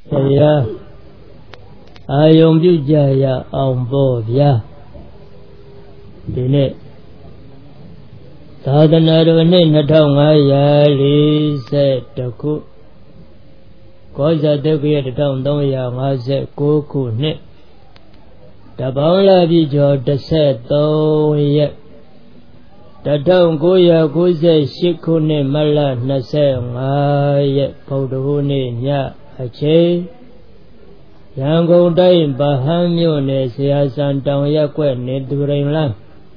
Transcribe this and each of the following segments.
တရားအာယုံပြုကြရအောင်ပေါ့ဗျာဒီနေ့သာသနာတော်နှစ်2540ခုကောဇာတုတ်ရ1359ခုနှစ်တပေါင်းလာပြီကျော်13ရက်1998ခုနှစ်မတ်လ25ရက်ဗုဒ္ဓဟူးနေ့ညအချိန်ရန်ကုန်တိုင်းဗဟန်းမြို့နယ်ဆရာစံတောင်ရပ်ကွက်နေသူရိန်လန်း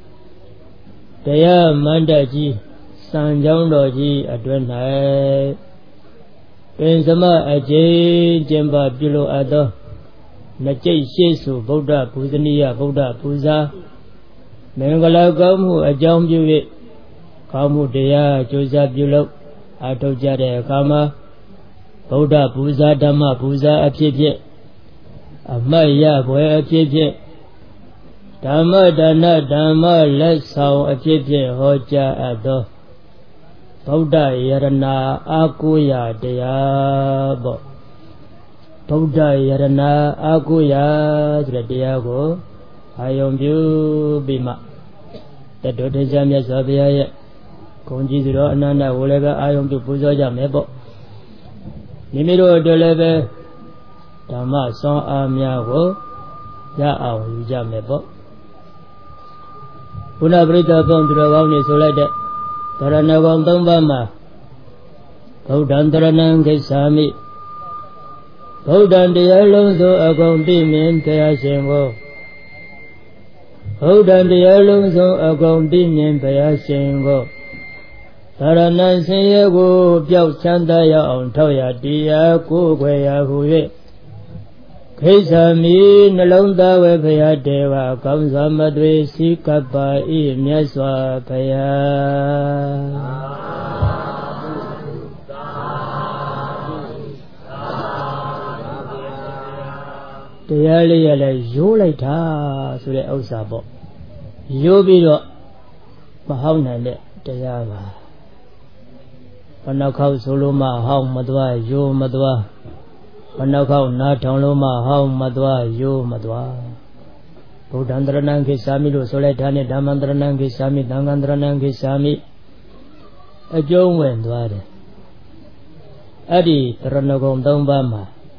တရားမန္တကြီးစံကျောင်းတော်ကြီးအတွင်၌ပင်စမအကျဉ်းကျင်းပပြုလို့အပ်သောနှစ်ကျိတ်ရှိစုဗုဒ္ဓပူဇနီယဗုဒ္ဓပူဇာမင်္ဂလာကောင်းမှုအကြောင်းပြု၍ကောင်းမှုတရားကြိုးစားပြုလုပ်အားထုတ်ကြတဲ့အခါမှာဗုဒ္ဓပူဇာဓမ္မပူဇာအဖြစ်ဖြင့်အမတ်ရပွဲအဖြစ်ဖြင့်ဓမ္မဒါနဓမ္မလက်ဆောင်အဖြစ်ဖြင့်ဟောကြားအပ်သောဗုဒ္ဓယရဏအာကိုရာတရားပေါ့ဗုဒ္ဓယရဏအာကိုရာဆိုတဲ့တရားကိုအာယုံပြုပြီးမှတတော်တရားမြတ်စွာဘုရားရဲ့ဂုဏ်ကြီးစွာအနန္တဝလည်းပဲအာယုံပြုပူဇော်ကြမယ်ပေါ့မိမိတို့အတွက်လည်းပဲဓမ္မဆွမ်းအားများကိုရအောင်ယူကြမယ်ပေါ့ဘုရားပရိသတ်ပေါင်းသူတော်ကောင်းတွေဆိုလိုက်တဲ့သရဏဂုံ၃ပါးမှာဗုဒ္ဓံတရဏံဂစ္ဆာမိဗုဒ္ဓံတရားလုံးစုံအကုန်သိမြင်ဘုရားရှင်ကိုဗုဒ္ဓံတရားလုံးစုံအကုန်သိမြင်ဘုရားရှင်ကိုသရဏံဆင်းရဲကိုပျောက်ချမ်းသာရအောင်ထောက်ရတရားကိုယ်ွယ်ရဟု၍ခိစ္ဆာမိနှလုံးသားဝဲဘုရားတေဝကောင်းစွာမသွေစီကပ္ပါဤမြတ်စွာဘုရားတရားလေးရလဲရိုးလိုက်တာဆိုတဲ့ဥစ္စာပေါ့ရိုးပြီးတော့မဟောင်းနိုင်တဲ့တရားပါဘယ်နှခေါက်ဆိုလို့မှဟောင်းမသွားရိုးမသွားဘယ်နှခေါက်နားထောင်လို့မှဟောင်းမသွားရိုးမသွားဗုဒ္ဓံတရဏံခိစ္ဆာမိလို့ဆိုလိုက်တာနဲ့ဓမ္မံတရဏံခိစ္ဆာမိသံဃံတရဏံခိစ္ဆာမိအကျုံးဝင်သွားတယ်အဲ့ဒီတရဏဂုံ၃ပါးမှာ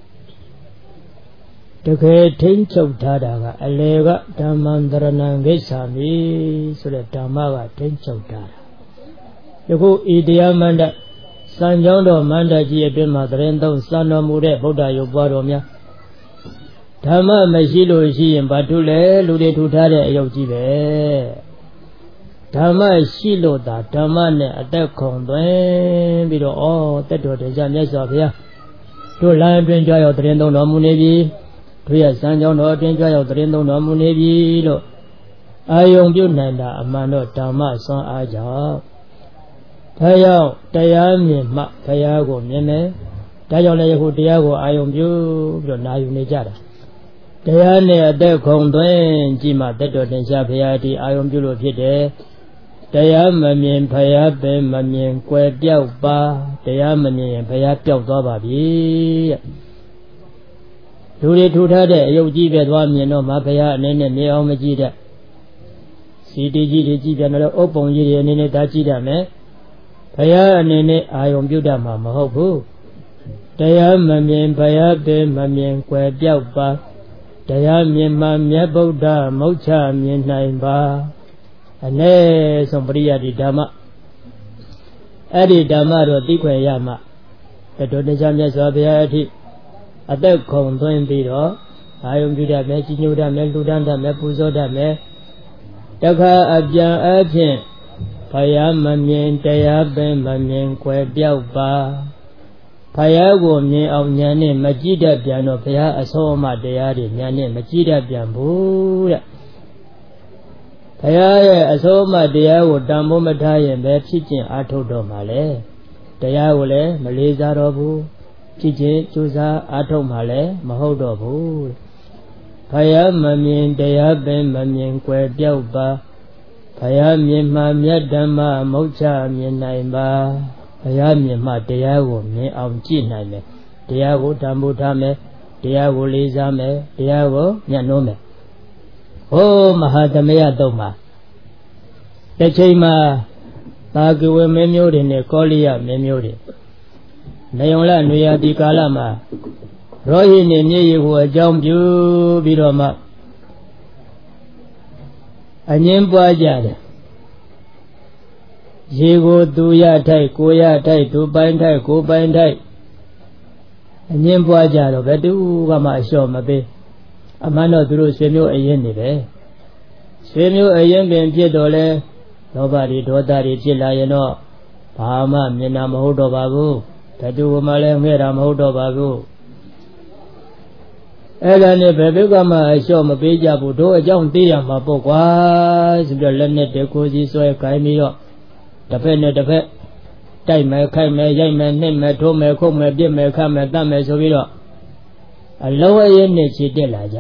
တကယ်ထိမ့်ချုပ်ထားတာကအလေကဓမ္မံတရဏံခိစ္ဆာမိဆိုတဲ့ဓမ္မကထိမ့်ချုပ်ထားတာယခုဤတရားမန္တစံကြောင်းတော်မန္တကြီးအတွင်းမှာတရင်သုံးစံတော်မူတဲ့ဗုဒ္ဓရုပ်ပွားတော်များဓမ္မမရှိလို့ရှိရင်ဘာထုလဲလူတွေထူထားတဲ့အယုတ်ကြီးပဲဓမ္မရှိလို့သာဓမ္မနဲ့အသက်ခုန်သွင်းပြီးတော့တက်တော်တရားမြတ်စွာဘုရားတို့လမ်းအတွင်းကြွရောက်တရင်သုံးတော်မူနေပြီတို့ရဲ့စံကြောင်းတော်အတွင်းကြွရောက်တရင်သုံးတော်မူနေပြီလို့အာယုံပြုနိုင်တာအမှန်တော့ဓမ္မဆွမ်းအားကြောင့်ဒါကြောင့်တရားမြင်မှဘုရားကိုမြင်မယ်ဒါကြောင့်လည်းယခုတရားကိုအာယုံပြုပြီးတော့နာယူနေကြတာတရားနဲ့အသက်ခုန်သွင်းကြည့်မှတက်တော်တင်ရှားဘုရားဒီအာယုံပြုလို့ဖြစ်တယ်တရားမမြင်ဘုရားပဲမမြင်ကွယ်ပြောက်ပါတရားမမြင်ရင်ဘုရားပြောက်သွားပါပြီတဲ့လူတွေထူထားတဲ့အယုတ်ကြီးပဲသွားမြင်တော့မှဘုရားအနေနဲ့မြင်အောင်မကြည့်တဲ့စီတီကြီးတွေကြည့်ပြန်တော့ဥပ္ပုံကြီးတွေအနေနဲ့ဒါကြည့်တတ်မယ်ဘုရားအနေနဲ့အာယုံပြုတတ်မှာမဟုတ်ဘူးတရားမမြင်ဘုရားပဲမမြင်ကွယ်ပြောက်ပါတရားမြင်မှမြတ်ဗုဒ္ဓမုတ်ချမြင်နိုင်ပါအ ਨੇ ဆုံးပရိယတိဓမ္မအဲ့ဒီဓမ္မတော့သိခွင့်ရမှတတော်တရားမြတ်စွာဘုရားအထိအသက်ခုန်သွင်းပြီးတော့အာယုံပြုတတ်မယ်ကြီးညိုတတ်မယ်လှူဒန်းတတ်မယ်ပူဇော်တတ်မယ်တခါအပြန်အဖြစ်ဘုရားမမြင်တရားပဲမမြင်ကွယ်ပြောက်ပါဘုရားကိုမြင်အောင်ဉာဏ်နဲ့မကြည့်တတ်ပြန်တော့ဘုရားအဆုံးအမတရားတွေဉာဏ်နဲ့မကြည့်တတ်ပြန်ဘူးတဲ့ဘုရားရဲ့အဆုံးအမတရားကိုတန်ဖိုးမထားရင်ပဲဖြစ်ကျင်အားထုတ်တော့မှလေတရားကိုလည်းမလေးစားတော့ဘူးဖြစ်ကျင်ကြိုးစားအားထုတ်မှလည်းမဟုတ်တော့ဘူးဘုရားမမြင်တရားပဲမမြင်ကွယ်ပြောက်ပါဘုရားမြင်မှမြတ်ဓမ္မမုတ်ချမြင်နိုင်ပါဘုရားမြင်မှတရားကိုမြင်အောင်ကြည့်နိုင်တယ်တရားကိုတန်ဖိုးထားမယ်တရားကိုလေးစားမယ်တရားကိုညှဉ်းနှိုးမယ်ဟိုမဟာသမယတုံးမှာတစ်ချိန်မှာသာကဝေမင်းမျိုးတွေနဲ့ကောလိယမင်းမျိုးတွေနေုံလနွေရာဒီကာလမှာရောဟိနေမြေကြီးကိုအကြောင်းပြုပြီးတော့မှအငင်းပွားကြတယ်ရေကိုသူရထိုက်ကိုရထိုက်သူပိုင်းထိုက်ကိုပိုင်းထိုက်အငင်းပွားကြတော့ဘယ်သူကမှအလျှော့မပေးအမှန်တော့သူတို့ဆွေမျိုးအရင်နေပဲဆွေမျိုးအရင်ပင်ဖြစ်တော့လဲလောဘတွေဒေါသတွေဖြစ်လာရင်တော့ဘာမှမျက်နှာမဟုတ်တော့ပါဘူးဘယ်သူမှလည်းငဲ့တာမဟုတ်တော့ပါဘူးအဲ့ဒါနဲ့ဘယ်ဘက်ကမှအလျှော့မပေးကြဘူးတို့အကြောင်းသိရမှာပေါ့ကွာဆိုပြီးတော့လက်နဲ့တကိုးစီဆွဲခိုင်းပြီးတော့တစ်ဖက်နဲ့တစ်ဖက်တိုက်မယ်ခိုက်မယ်ရိုက်မယ်နှိမ့်မယ်ထိုးမယ်ခုတ်မယ်ပြစ်မယ်ခတ်မယ်တတ်မယ်ဆိုပြီးတော့အလုံးအရင်နဲ့ခြေတက်လာကြ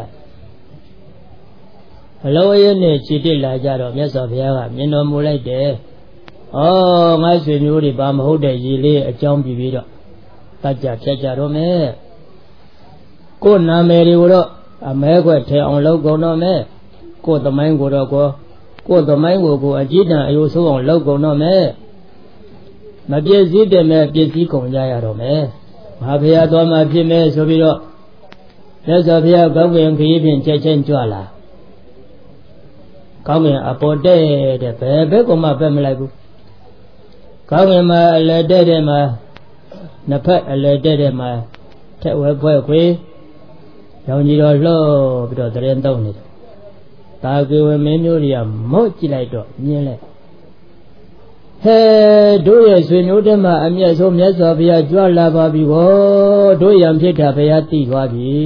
အလုံးအရင်နဲ့ခြေတက်လာကြတော့မြတ်စွာဘုရားကမြင်တော်မူလိုက်တယ်ဩငါဆွေမျိုးတွေဘာမဟုတ်တဲ့ရည်လေးအကြောင်းပြပြီးတော့တတ်ကြဖြတ်ကြတော့မယ်ကိုယ်နာမည်တွေကိုတော့အမဲခွက်ထဲအောင်လုပ်ကုန်တော့မယ်ကိုယ်သမိုင်းကိုတော့ကိုယ်သမိုင်းကိုအကြည့်တန်အယိုးဆိုးအောင်လုပ်ကုန်တော့မယ်မပြည့်စည်တယ်မဲ့ပြည့်စည်ကုန်ကြရတော့မယ်မဟာဘုရားတော်မှာဖြစ်မယ်ဆိုပြီးတော့မြတ်စွာဘုရားကောင်းကင်ခရီးဖြင့်ချက်ချင်းကြွလာကောင်းကင်အပေါ်တဲ့ဘယ်ဘက်ကမှပဲမလိုက်ဘူးကောင်းကင်မှာအလယ်တဲ့မှာနှစ်ဖက်အလယ်တဲ့မှာထက်ဝဲဖွဲခွေရောင်ကြီးတော်လှော့ပြီးတော့တရင်သုံးနေတယ်တာကေဝမင်းမျိုးတွေကမော့ကြည့်လိုက်တော့မြင်လိုက်ဟဲတို့ရဲ့ဆွေမျိုးတည်းမှာအမျက်ဆုံးမြတ်စွာဘုရားကြွလာပါပြီကိုတို့ရံဖြစ်တာဘုရားသိသွားပြီ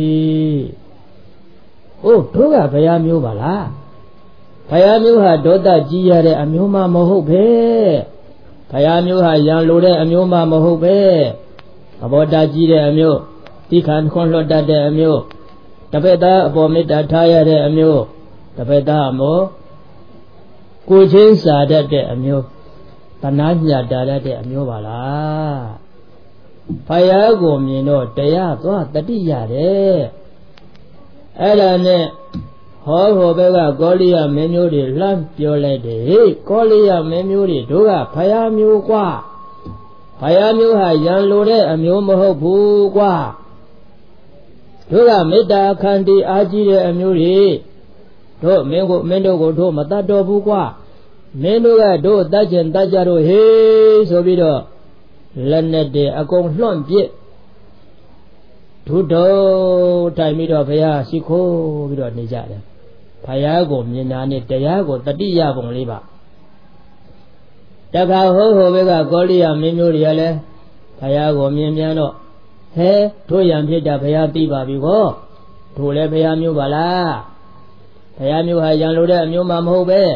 အိုးတို့ကဘုရားမျိုးပါလားဘုရားမျိုးဟာဒေါသကြီးရတဲ့အမျိုးမှမဟုတ်ပဲဘုရားမျိုးဟာရံလိုတဲ့အမျိုးမှမဟုတ်ပဲအဘောတာကြီးတဲ့အမျိုးတိခဏခွန်လွတ်တတ်တဲ့အမျိုးတပည့်သားအပေါ်မေတ္တာထားရတဲ့အမျိုးတပည့်သားအမောကိုချင်းစာတတ်တဲ့အမျိုးတဏှာညတာတတ်တဲ့အမျိုးပါလားဘုရားကိုမြင်တော့တရားသွားတတိရတယ်အဲ့ဒါနဲ့ဟောဘက်ကကောလိယမင်းမျိုးတွေလှမ်းပြောလိုက်တယ်ဟေးကောလိယမင်းမျိုးတွေတို့ကဘုရားမျိုးกว่าဘုရားမျိုးဟာရန်လိုတဲ့အမျိုးမဟုတ်ဘူးกว่าတို့ကမေတ္တာခန္တီအားကြီးတဲ့အမျိုးတွေတို့မင်းတို့ကိုတို့မတတ်တော်ဘူးกว่าမင်းတို့ကတို့တတ်ကျင်တတ်ကြတို့ဟေးဆိုပြီးတော့လက်နဲ့တည်းအကုန်လွှန့်ပစ်ဒုတော်တိုင်ပြီးတော့ဘုရားရှိခိုးပြီးတော့နေကြတယ်ဘုရားကိုမြင်တာနဲ့တရားကိုတတိယပုံလေးပါတခါဟိုဘက်ကကောလိယမင်းမျိုးတွေကလည်းဘုရားကိုမြင်ပြန်တော့ဟဲတို့ရံဖြစ်တာဘုရားသိပါပြီကောတို့လည်းဘုရားမျိုးပါလားဘုရားမျိုးဟာရံလိုတဲ့အမျိုးမှမဟုတ်ပဲ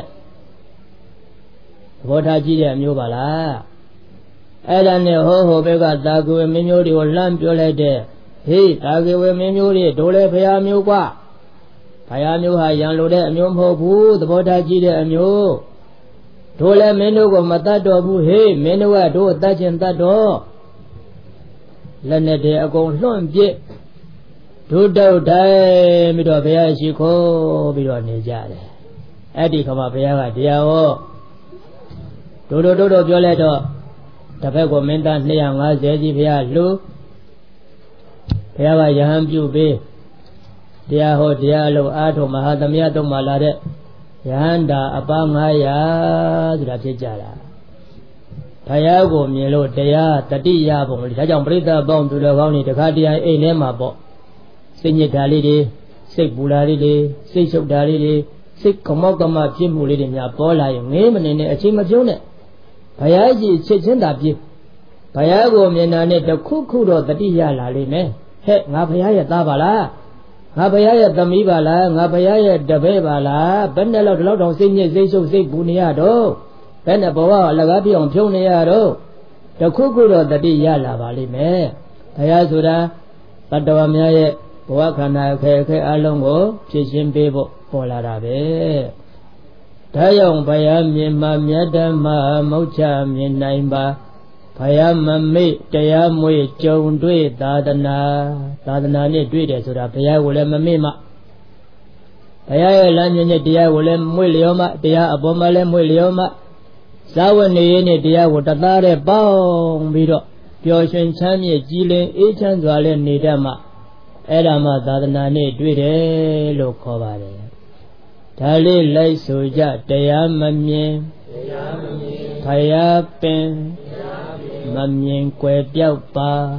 ဘောထားကြည့်တဲ့အမျိုးပါလားအဲ့ဒါနဲ့ဟိုဘက်ကတာကွေမင်းမျိုးတွေကိုလှမ်းပြောလိုက်တဲ့ဟေးတာကွေမင်းမျိုးတွေတို့လည်းဘုရားမျိုးกว่าဘုရားမျိုးဟာရံလိုတဲ့အမျိုးမဟုတ်ဘူးသဘောထားကြည့်တဲ့အမျိုးတို့လည်းမင်းတို့ကိုမတတ်တော်ဘူးဟေးမင်းတို့ကတို့တတ်ခြင်းတတ်တော်လက်နဲ့တည်းအကုန်လွှန့်ပစ်ဒုတောက်တိုင်းပြီးတော့ဘုရားရှိခိုးပြီးတော့နေကြတယ်အဲ့ဒီခါမှာဘုရားကတရားဟောတို့ပြောလိုက်တော့တစ်ဖက်ကိုမင်းသား250ကြီးဘုရားလှူဘုရားကယဟန်ပြုပေးတရားဟောတရားလုံးအားထုတ်မဟာသမယတုံးမှာလာတဲ့ယဟန္တာအပါ900ဆိုတာဖြစ်ကြတာဘုရားကိုမြင်လို့တရားတတိယပုံလေးဒါကြောင့်ပြိဿပေါင်းသူတော်ကောင်းတွေတခါတည်းအိမ်ထဲမှာပေါ့စိတ်ညစ်တာလေးတွေစိတ်ပူတာလေးတွေစိတ်ရှုပ်တာလေးတွေစိတ်ကမောက်ကမဖြစ်မှုလေးတွေများပေါ်လာရင်ငေးမနေနဲ့အချိန်မပြုံးနဲ့ဘုရားကြီးချစ်ချင်းသာပြည့်ဘုရားကိုမြင်တာနဲ့တခုခုတော့တတိယလာလိမ့်မယ်ဟဲ့ငါဘုရားရဲ့သားပါလားငါဘုရားရဲ့သမီးပါလားငါဘုရားရဲ့တပည့်ပါလားဘယ်နဲ့လောက်ဒီလောက်တောင်စိတ်ညစ်စိတ်ရှုပ်စိတ်ပူနေရတော့ဘယ်နဲ့ဘဝအလကားပြအောင်ဖြုံးနေရတော့တခုခုတော့တတိယလာပါလိမ့်မယ်ဘုရားဆိုတာတတ္တဝါများရဲ့ဘဝခန္ဓာအခက်အလုံးကိုဖြည့်ရှင်းပေးဖို့ပေါ်လာတာပဲဒါကြောင့်ဘုရားမြင်မှမြတ်ဓမ္မမုတ်ချမြင်နိုင်ပါ Payamame Tayamwe Chondwe Tadana ne Dwede Sura Paya Wole Mamima Paya Lanyane Dia Wole Mulioma Dia Abomale Mulioma Sawane Dia Watatare Bong Bido Pyoshin Chamye Jile Echan Zwale Nidama Edama Tadana ne Dwede Lokobare Tali Lai Suja Tayamame Payapin Mamien Kwe Piaupa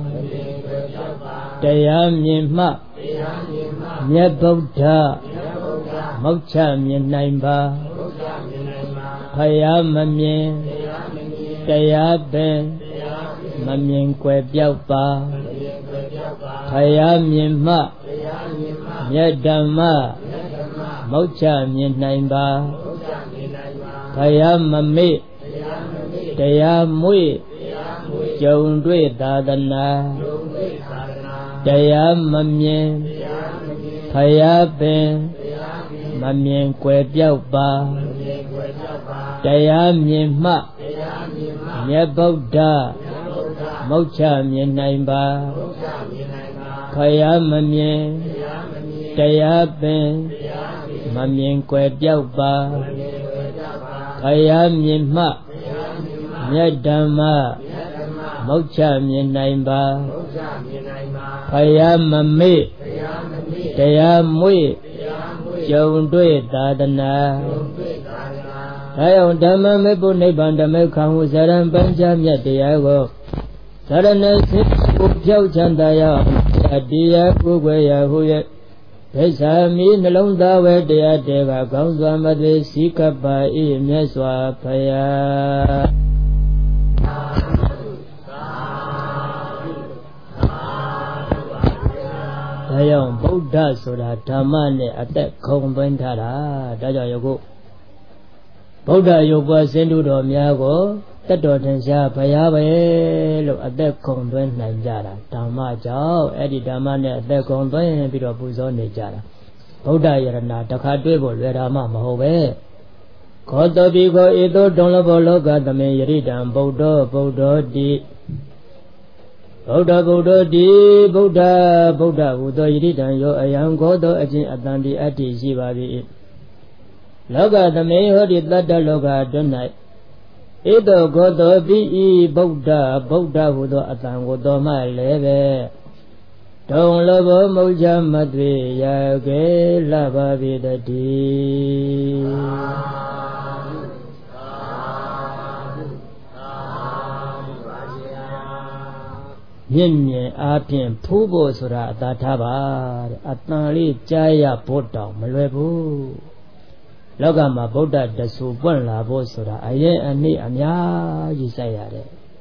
Tayamien Ma Nyabodha Mocha Mien Naimba Payamamien Tayaben Mamien Kwe Piaupa Payamien Ma Nyadama Mocha Mien Naimba Payamame Tayamwe Chondwe Tadana Tayamamien Payaben Mamien Kwe Piaupa Tayamien Ma Nyabodha Mocha Mien Naimba Payamamien Tayaben Mamien Kwe Piaupa Payamien Ma Nyadama Mocha Mien Naimba Payamame Tayamwe Chondwe Tadana Ayam Dhamma Mepo Nibbana Dhamme Khamu Saran Pancha MyatတရားSarana Sit Upyau Chandaya Adiya Kugwaya Huye Pesami Nalong Dawe Daya Deva Gangswa Madwe Sikapa I Myaswa Paya Ayam Buddha Sura Dhamma Ne Atek Khong Bin Thara Daja Yogo Buddha Yoga Sendu Do Myago Tato Tensha Paya Be Lo Atek Khong Bin Nain Jara Dhamma Jao Edi Dhamma Ne Atek Khong Bin Piro Puzo Ne Jara Buddha Yarana Takha Dwe Bo Lwe Dhamma Maho Be Khoto Biko Ito Dongla Boloka Dhamma Yaridan Buddha Di Buddha Di Buddha Udo Yiridan Yo Ayam Godo Ajin Atandi Ati Jivavi Loga the Mayhodi Lada Loga Donai Edo Godo Bi Buddha Udo Atango Doma Leve Don Lobo Moja Madri Yage Lava Vida Di Yin Apin Pubo Sura Tataba Atali Jaya Bota Malebu Logama Buddha Dasu Bon Labo Sura Aye Ani Amya Yisayare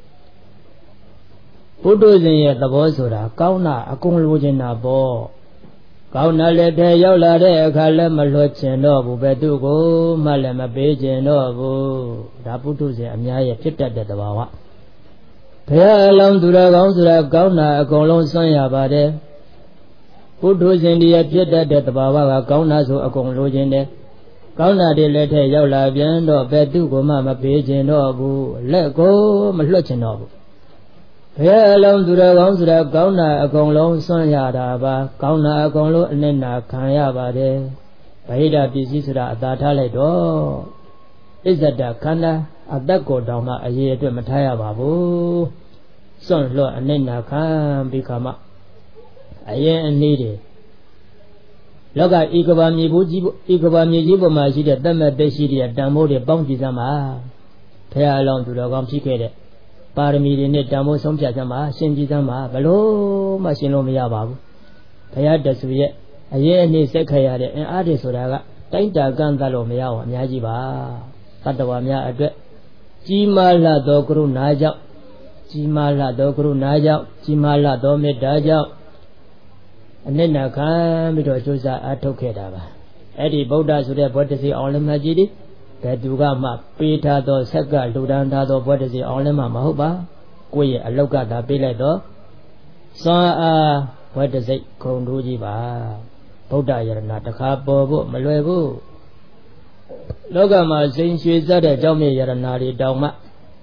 Buddha Zen Tabosura Kauna Akung Lujina Bo Kauna Lede Yola de Kale Malochin Nobu Bedugo Malema Beijing Nobu Raputu Amya Pita de Tabawa Paya Lam Dura Gansura Gauna Akolon Sanya Bade Buddha Zendia Pita de Tabawa Gauna so Akong Lujine Gauna de Lete Yola Biendo Bedugo Mama Beijing Nobu Let go Malochin Nobu Paya Lam Dura Gansura Gauna Akolon Sanya Daba Gauna Akolo Nena Kanya Bade Pahida Bisisura Atatale Do Izada Kanda Adako Dama Aye to Mataya Babu Son Lo Anena Kam Bikama Aye and Needy Loga Ikabami Jibo Majida Dama Beshidi Damo de Bounty Zama Paya along to the Gomsikede Parami Net Damo Somja Zama Shinji Zama Balo Mashino Babu Paya Dasuye Aye and Sekayade and Adisuraga Tainta Gandalo Miao Yajiba Tatawamia Adre Chimala Dokru Naja Chimala Dokru Naja Chimala Dome Daja Nena Kam Bido Chusa Atokedava Eddie Boda Suda Bodesi Olamajidi Peduga Ma Pita do Saka Ludanda do Bodesi Olama Mahoba Kwe Aloka da Piledo Sa Bodesi Konduji Ba Boda Yarna Taka Bobo Malwebu Loga Ma Zin Shuza de Jomi Yaranari Doma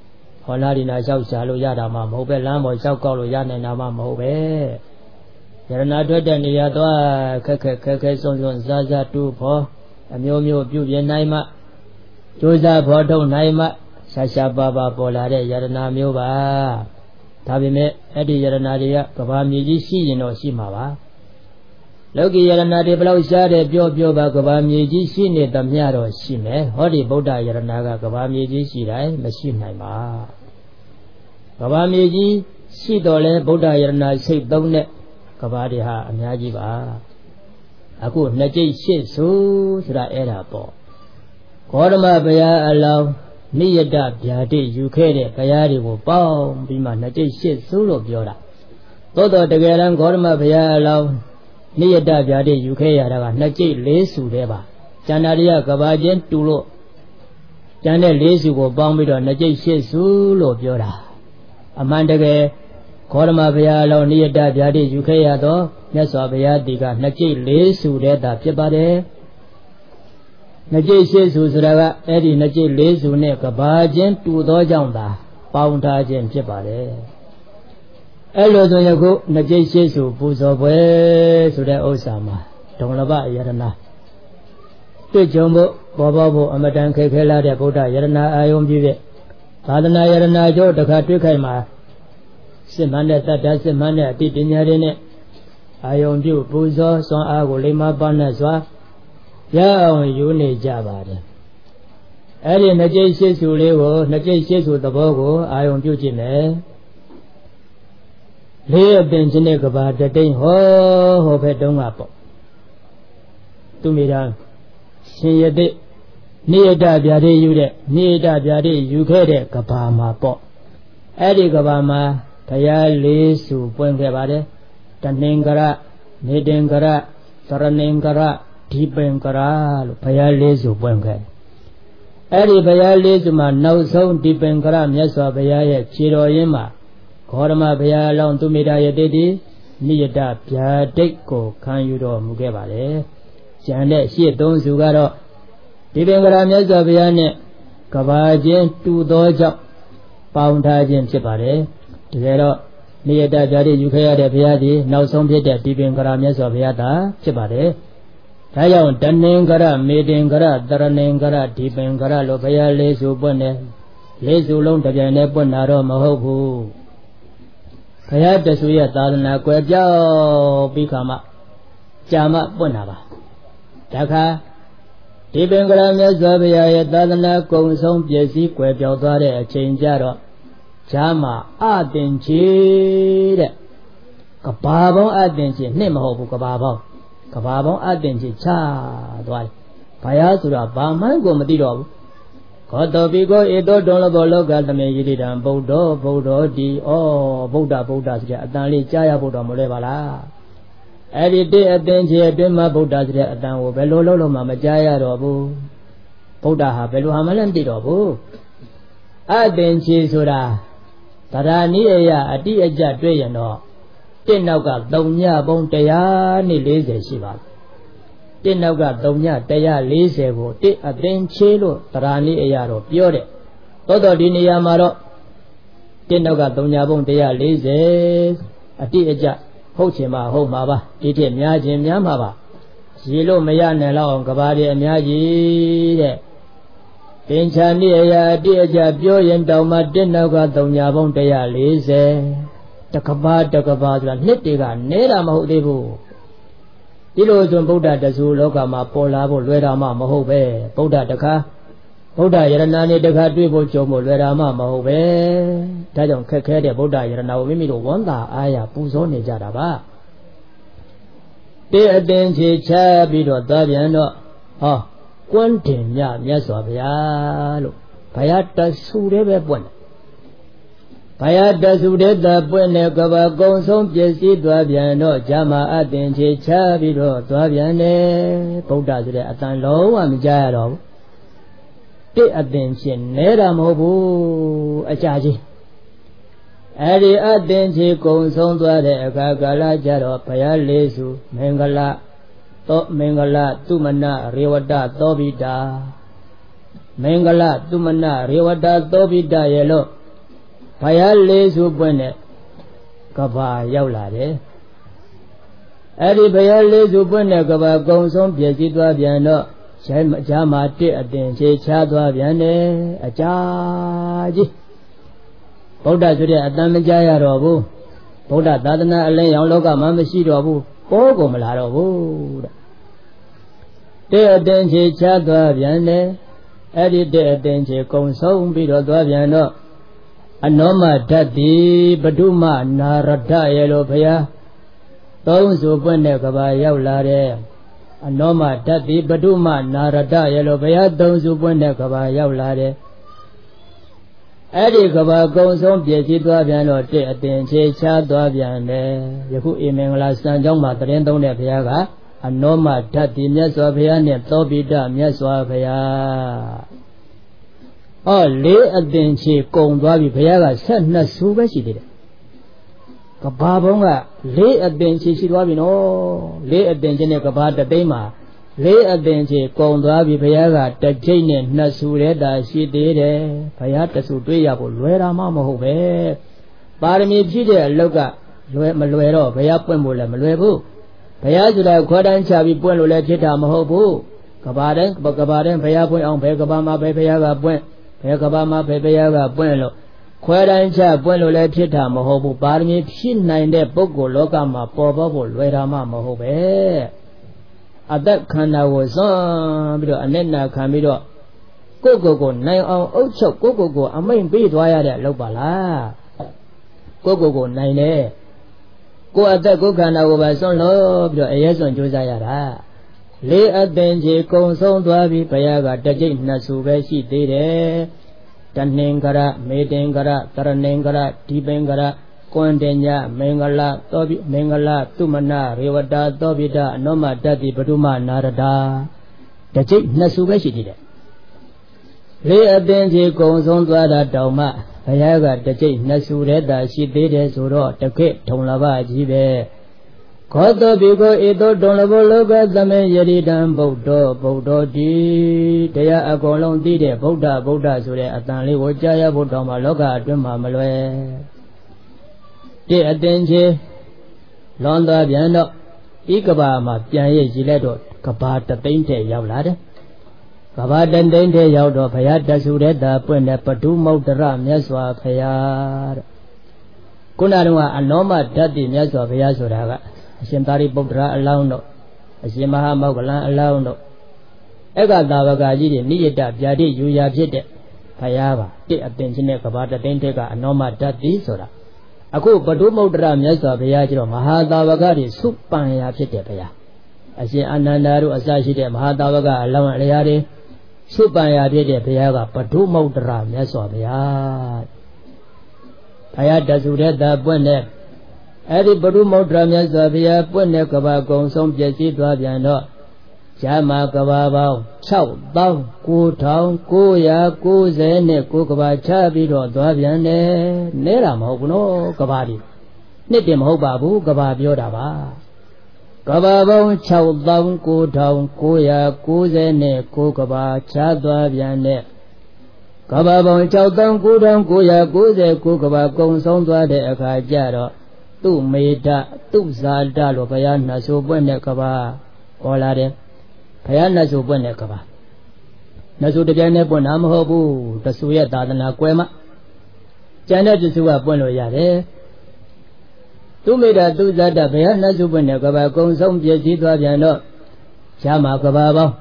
ခေါ်လာဒီနာလျှောက်ရှာလို့ရတာမှမဟုတ်ပဲလမ်းပေါ်လျှောက်ကောက်လို့ရနိုင်တာမှမဟုတ်ပဲယရနာထွက်တဲ့နေရာသွားခက်ခဲစွန်းစားစားတူဖို့အမျိုးမျိုးပြုပြင်နိုင်မှကြိုးစားဖို့ထုတ်နိုင်မှရှာပါပေါ်လာတဲ့ယရနာမျိုးပါဒါပေမဲ့အဲ့ဒီယရနာတွေကကဘာမြေကြီးရှိရင်တော့ရှိမှာပါလောကီယရနာတွေဘယ်လောက်ရှားတယ်ပြောပါကဘာမြေကြီးရှိနေသမျှတော့ရှိမယ်ဟောဒီဗုဒ္ဓယရနာကကဘာမြေကြီးရှိတိုင်းမရှိနိုင်ပါကဘာမြေကြီးရှိတော်လဲဗုဒ္ဓယရနာစိတ်သုံးတဲ့ကဘာတွေဟာအများကြီးပါအခုနှစ်ကျိတ်ရှစ်စုဆိုတာအဲ့ဒါပေါ့ဂေါတမဘုရားအလောင်းနိယတဗျာတိယူခဲ့တဲ့ဘုရားတွေကိုပေါင်းပြီးမှနှစ်ကျိတ်ရှစ်စုလို့ပြောတာသို့တော်တကယ်တမ်းဂေါတမဘုရားအလောင်းနိယတဗျာတိယူခဲ့ရတာကနှစ်ကျိတ်လေးစုတည်းပါကျန်တာတွေကကဘာချင်းတူလို့ကျန်တဲ့လေးစုကိုပေါင်းပြီးတော့နှစ်ကျိတ်ရှစ်စုလို့ပြောတာအမှန်တကယ်ဂေါတမဘုရားအလောင်းနိယတဗျာတိယူခဲ့ရတော့မြတ်စွာဘုရားတီကနှစ်ကျိတ်လေးစုတည်းသာဖြစ်ပါတယ်နှစ်ကျိတ်ရှစ်စုဆိုတာကအဲ့ဒီနှစ်ကျိတ်လေးစုနဲ့ကဘာချင်းတူသောကြောင့်သာပေါင်းထားခြင်းဖြစ်ပါတယ်အဲ့လိုဆိုရင်ခုနှစ်ကျိတ်ရှစ်စုပူဇော်ပွဲဆိုတဲ့ဥစ္စာမှာဒုံလဘယရနာတွေ့ကြုံဖို့ပေါ်ဖို့အမတန်ခေခဲလာတဲ့ဗုဒ္ဓယရနာအာယုံပြုတဲ့သာသနာယရနာကျိုးတစ်ခါတွေ့ခိုက်မှာစစ်မှန်တဲ့တတ္တစစ်မှန်တဲ့အတိပညာတွေနဲ့အာယုံပြုပူဇော်စွမ်းအားကိုလိမ္မာပါနဲ့စွာရအောင်ယူနေကြပါတယ်အဲ့ဒီနှစ်ကျိတ်ရှစ်စုလေးကိုနှစ်ကျိတ်ရှစ်စုသဘောကိုအာယုံပြုကြည့်မယ်လေးအပင်ချင်းတဲ့ကဘာတတိန်ဟောဖက်တုံးကပေါ့သူမိသားရှင်ရတိနိယတဗျာတိယူတဲ့နိယတဗျာတိယူခဲ့တဲ့ကဘာမှာပေါ့အဲ့ဒီကဘာမှာဘုရားလေးစုပွင့်ခဲ့ပါတယ်တဏင်္ဂရနေတင်္ဂရသရဏင်္ဂရဒီပင်္ဂရလို့ဘုရားလေးစုပွင့်ခဲ့အဲ့ဒီဘုရားလေးစုမှာနောက်ဆုံးဒီပင်္ဂရမြတ်စွာဘုရားရဲ့ခြေတော်ရင်းမှာဂေါတမဘုရားအလောင်းသူမိတာယတိတိနိယတဗျာတိတ်ကိုခံယူတော်မူခဲ့ပါတယ်ကျန်တဲ့ရှစ်သုံးစုကတော့ဒီပင်္ဂရမြတ်စွာဘုရားနဲ့ကဘာချင်းတူသောကြောင့်ပေါင်းထားခြင်းဖြစ်ပါတယ်တကယ်တော့နိယတဗျာတိယူခဲ့ရတဲ့ဘုရားဒီနောက်ဆုံးဖြစ်တဲ့ဒီပင်္ဂရမြတ်စွာဘုရားသာဖြစ်ပါတယ်ဒါကြောင့်တဏင်္ဂရမေတင်္ဂရတရဏင်္ဂရဒီပင်္ဂရလို့ဘုရားလေးစုပွင့်တယ်လေးစုလုံးတစ်ပြိုင်တည်းပွင့်တာတော့မဟုတ်ဘူးဘုရားတဆူရဲ့သာသနာကွယ်ပြောက်ပြီးခါမှကြာမှပွင့်တာပါဒါခါဒီပင်္ဂရမြတ်စွာဘုရားရဲ့သာသနာကုံဆုံးပြည့်စည်ကွယ်ပြောက်သွားတဲ့အချိန်ကြတော့ဈာမအတင်ချေတဲ့ကဘာပေါင်းအတင်ချေနှစ်မဟုတ်ဘူးကဘာပေါင်းအတင်ချေချသွားတယ်ဘုရားဆိုတာဘာမှန်းကိုမသိတော့ဘူးခောတောပိကောဧတောတုံလဘောလောကသမေယိတိတံဗုဒ္ဓတိဩဗုဒ္ဓဆိုတဲ့အတန်လေးကြားရဖို့တော့မလွယ်ပါလားအဲ့ဒီတဲ့အတင်ချေအတွင်းမှာဗုဒ္ဓဆိုတဲ့အတန်ကိုဘယ်လိုလုပ်လို့မှမကြားရတော့ဘူးဗုဒ္ဓဟာဘယ်လိုဟာမှလည်းမသိတော့ဘူးအတင်ချေဆိုတာသရဏိယအတိအကျတွေ့ရင်တော့တစ်နောက်က3ညပုံ140ရှိပါတစ်နောက်က3ည140ကိုတစ်အသင်ချေလို့သရဏိယတော့ပြောတယ်သို့တော်ဒီနေရာမှာတော့တစ်နောက်က3ညပုံ140အတိအကျဟုတ်ချင်မှဟုတ်မှာပါဒီထက်များခြင်းများမှာပါရေလို့မရနိုင်တော့အောင်ကဘာတွေအများကြီးတဲ့သင်္ချာနိယအတိအကျပြောရင်တောင်မှတစ်နောက်က3ညပုံ140တကဘာဆိုတာနှစ်တွေကနဲတာမဟုတ်သေးဘူးဒီလိုဆိုဗုဒ္ဓတဆူလောကမှာပေါ်လာဖို့လွယ်တာမှမဟုတ်ပဲဗုဒ္ဓတခါဗုဒ္ဓယရနာနဲ့တခါတွေ့ဖို့ကြုံဖို့လွယ်တာမှမဟုတ်ပဲဒါကြောင့်ခက်ခဲတဲ့ဗုဒ္ဓယရနာကိုမိမိတို့ဝန်တာအားရပူဇော်နေကြတာပါတေအတင်ချေချပြီးတော့သွားပြန်တော့ဟောကွန်းတင်မြတ်စွာဘုရားလို့ဘုရားတဆူတဲ့ပဲပွင့်တယ်ဘုရားတဆူတဲ့တာပွင့်တဲ့ကဘာကုံဆုံးပြည့်စည်သွားပြန်တော့ဈာမအတင်ချေချပြီးတော့သွားပြန်တယ်ဗုဒ္ဓဆိုတဲ့အတန်လုံးဝမကြားရတော့ဘူးတစ်အတင်ချေနဲတာမဟုတ်ဘူးအကြကြီးအဲ့ဒီအတင်ချေကုံဆုံးသွားတဲ့အခါကာလကြတော့ဘုရားလေးစုမင်္ဂလာသူမနရေဝတ္တသောဘိတာမင်္ဂလာသူမနရေဝတ္တသောဘိတာရဲ့လို့ဘုရားလေးစုပွင့်တဲ့ကဘာရောက်လာတယ်အဲ့ဒီဘုရားလေးစုပွင့်တဲ့ကဘာကုံဆုံးပြည့်စည်သွားပြန်တော့အကြာမှာတစ်အတင်ချေချသွားပြန်တယ်အကြာကြီးဗုဒ္ဓဆိုတဲ့အတန်မကြားရတော့ဘူးဗုဒ္ဓသာသနာအလင်းရောင်လောကမှာမရှိတော့ဘူးပေါ်ကုန်မလာတော့ဘူးတဲ့တစ်အတင်ချေချသွားပြန်တယ်အဲ့ဒီတဲ့အတင်ချေကုံဆုံးပြီးတော့သွားပြန်တော့အနောမဓာတ်တိပဒုမနာရဒရဲ့လိုဘုရားသုံးစုပွင့်တဲ့ကဘာရောက်လာတဲ့အနောမဓာတ်တိပဒုမနာရဒရဲ့လိုဘုရားသုံးစုပွင့်တဲ့ကဘာရောက်လာတဲ့အဲ့ဒီကဘာကုံဆုံးပြည့်စည်သွားပြန်တော့တဲ့အတင်ချေချသွားပြန်တယ်ယခုအေမင်္ဂလာစံကြောင်းမှာတရင်သုံးတဲ့ဘုရားကအနောမဓာတ်တိမြတ်စွာဘုရားနဲ့သောပိတမြတ်စွာဘုရားလေးအတင်ချေကုံသွားပြီဘုရားက12ဆူပဲရှိသေးတယ်ကဘာဘုံကလေးအတင်ချေရှိသွားပြီနော်လေးအတင်ချေနဲ့ကဘာတသိမ်းမှာလေးအတင်ချေကုံသွားပြီဘုရားကတစ်ကြိတ်နဲ့2ဆူတဲ့တာရှိသေးတယ်ဘုရားတဆူတွေ့ရဖို့လွယ်တာမှမဟုတ်ပဲပါရမီဖြည့်တဲ့အလောက်ကမလွယ်တော့ဘုရားပွင့်ဖို့လည်းမလွယ်ဘူးဘုရားဆိုတာခွဲတန်းချပြီးပွင့်လို့လည်းဖြစ်တာမဟုတ်ဘူးကဘာတိုင်းဘုရားပွင့်အောင်ဘယ်ကဘာမှာဘယ်ဘုရားကပွင့်ဘယ်ကဘာမှာဘယ်ဘုရားကပွင့်လို့ခွဲတိုင်းချပွင့်လို့လည်းဖြစ်တာမဟုတ်ဘူးပါရမီဖြည့်နိုင်တဲ့ပုဂ္ဂိုလ်လောကမှာပေါ်ပေါက်ဖို့လွယ်တာမှမဟုတ်ပဲအသက်ခန္ဓာကိုစွန့်ပြီးတော့အနစ်နာခံပြီးတော့ကိုယ်နိုင်အောင်အုပ်ချုပ်ကိုယ်အမိန့်ပေးသွားရတဲ့အလုပ်ပါလားကိုယ်နိုင်တယ်ကိုယ်အသက်ကိုယ်ခန္ဓာကိုပါစွန့်လို့ပြီးတော့အရေးစွန့်ကြိုးစားရတာလေးအသင်ကြီးကုံဆုံးသွားပြီးဘုရားကတစ်ကြိတ်2ဆူပဲရှိသေးတယ်တဏင်္ဂရမေတင်္ဂရတရဏင်္ဂရဒီပင်္ဂရကွန်တညမင်္ဂလာသောပိမင်္ဂလာသုမနာရေဝတာသောပိတအနောမတတိပဒုမနာရတာတစ်ကြိတ်2ဆူပဲရှိသေးတယ်လေးအသင်ကြီးကုံဆုံးသွားတာတောင်မှဘုရားကတစ်ကြိတ်2ဆူတဲ့တာရှိသေးတယ်ဆိုတော့တကိထုံလာပါကြီးပဲခောတောပိကိုဧတောတုံလဘောလောကသမေယရိတံဗုဒ္ဓတိတရားအကုန်လုံးသိတဲ့ဗုဒ္ဓဆိုတဲ့အတန်လေးကိုကြားရဖို့တောင်မှလောကအတွင်းမှာမလွယ်တဲ့အတင်ချေလွန်သွားပြန်တော့ဤကဘာမှာပြန်ရည်ကြည့်လိုက်တော့ကဘာတသိန်းတဲ့ရောက်လာတယ်ကဘာတသိန်းတဲ့ရောက်တော့ဘုရားတဆူတဲ့တာပွင့်တဲ့ပဒုမௌတရမြတ်စွာဘုရားတဲ့ခုနကအနောမဓာတ်တိမြတ်စွာဘုရားဆိုတာကအရှင်သာရိပုတ္တရာအလောင်းတို့အရှင်မဟာမောဂလန်အလောင်းတို့ဧကသာဝကကြီးတွေနိယတဗျာတိယူရာဖြစ်တဲ့ဘုရားပါတစ်အသင်ချင်းတဲ့ကဘာတသိန်းတဲ့ကအနောမဓာတ်တိဆိုတာအခုပဒုမௌတရမြတ်စွာဘုရားကျတော့မဟာသာဝကတွေစုပန်ရာဖြစ်တဲ့ဘုရားအရှင်အာနန္ဒာတို့အစရှိတဲ့မဟာသာဝကအလောင်းအလျားတွေစုပန်ရာဖြစ်တဲ့ဘုရားကပဒုမௌတရမြတ်စွာဘုရားဘုရားတဆူတဲ့တာပွင့်တဲ့အဲ့ဒီပဒုမௌတရမြတ်စွာဘုရားပွင့်တဲ့ကဘာကုံဆုံးပြည့်စည်သွားပြန်တော့ဇာမကဘာပေါင်း69990နဲ့ကိုကဘာချပြီးတော့သွားပြန်တယ်နဲတာမဟုတ်ဘူးနော်ကဘာဒီနှစ်တင်မဟုတ်ပါဘူးကဘာပြောတာပါကဘာပေါင်း69990နဲ့ကိုကဘာချသွားပြန်တဲ့ကဘာပေါင်း69990ကဘာကုံဆုံးသွားတဲ့အခါကျတော့သူမေတ္တသူဇာတလို့ဘုရားနှဆိုပွင့်တဲ့ကဘာပေါ်လာတယ်ဘုရားနှဆိုပွင့်တဲ့ကဘာနှဆိုတပြိုင်တည်းပွင့်တာမဟုတ်ဘူးတဆူရဲ့သာသနာကွယ်မှကျန်တဲ့တဆူကပွင့်လို့ရတယ်သူမေတ္တသူဇာတဘုရားနှဆိုပွင့်တဲ့ကဘာကုံဆုံးပြည့်စည်သွားပြန်တော့ရမှာကဘာပေါင်း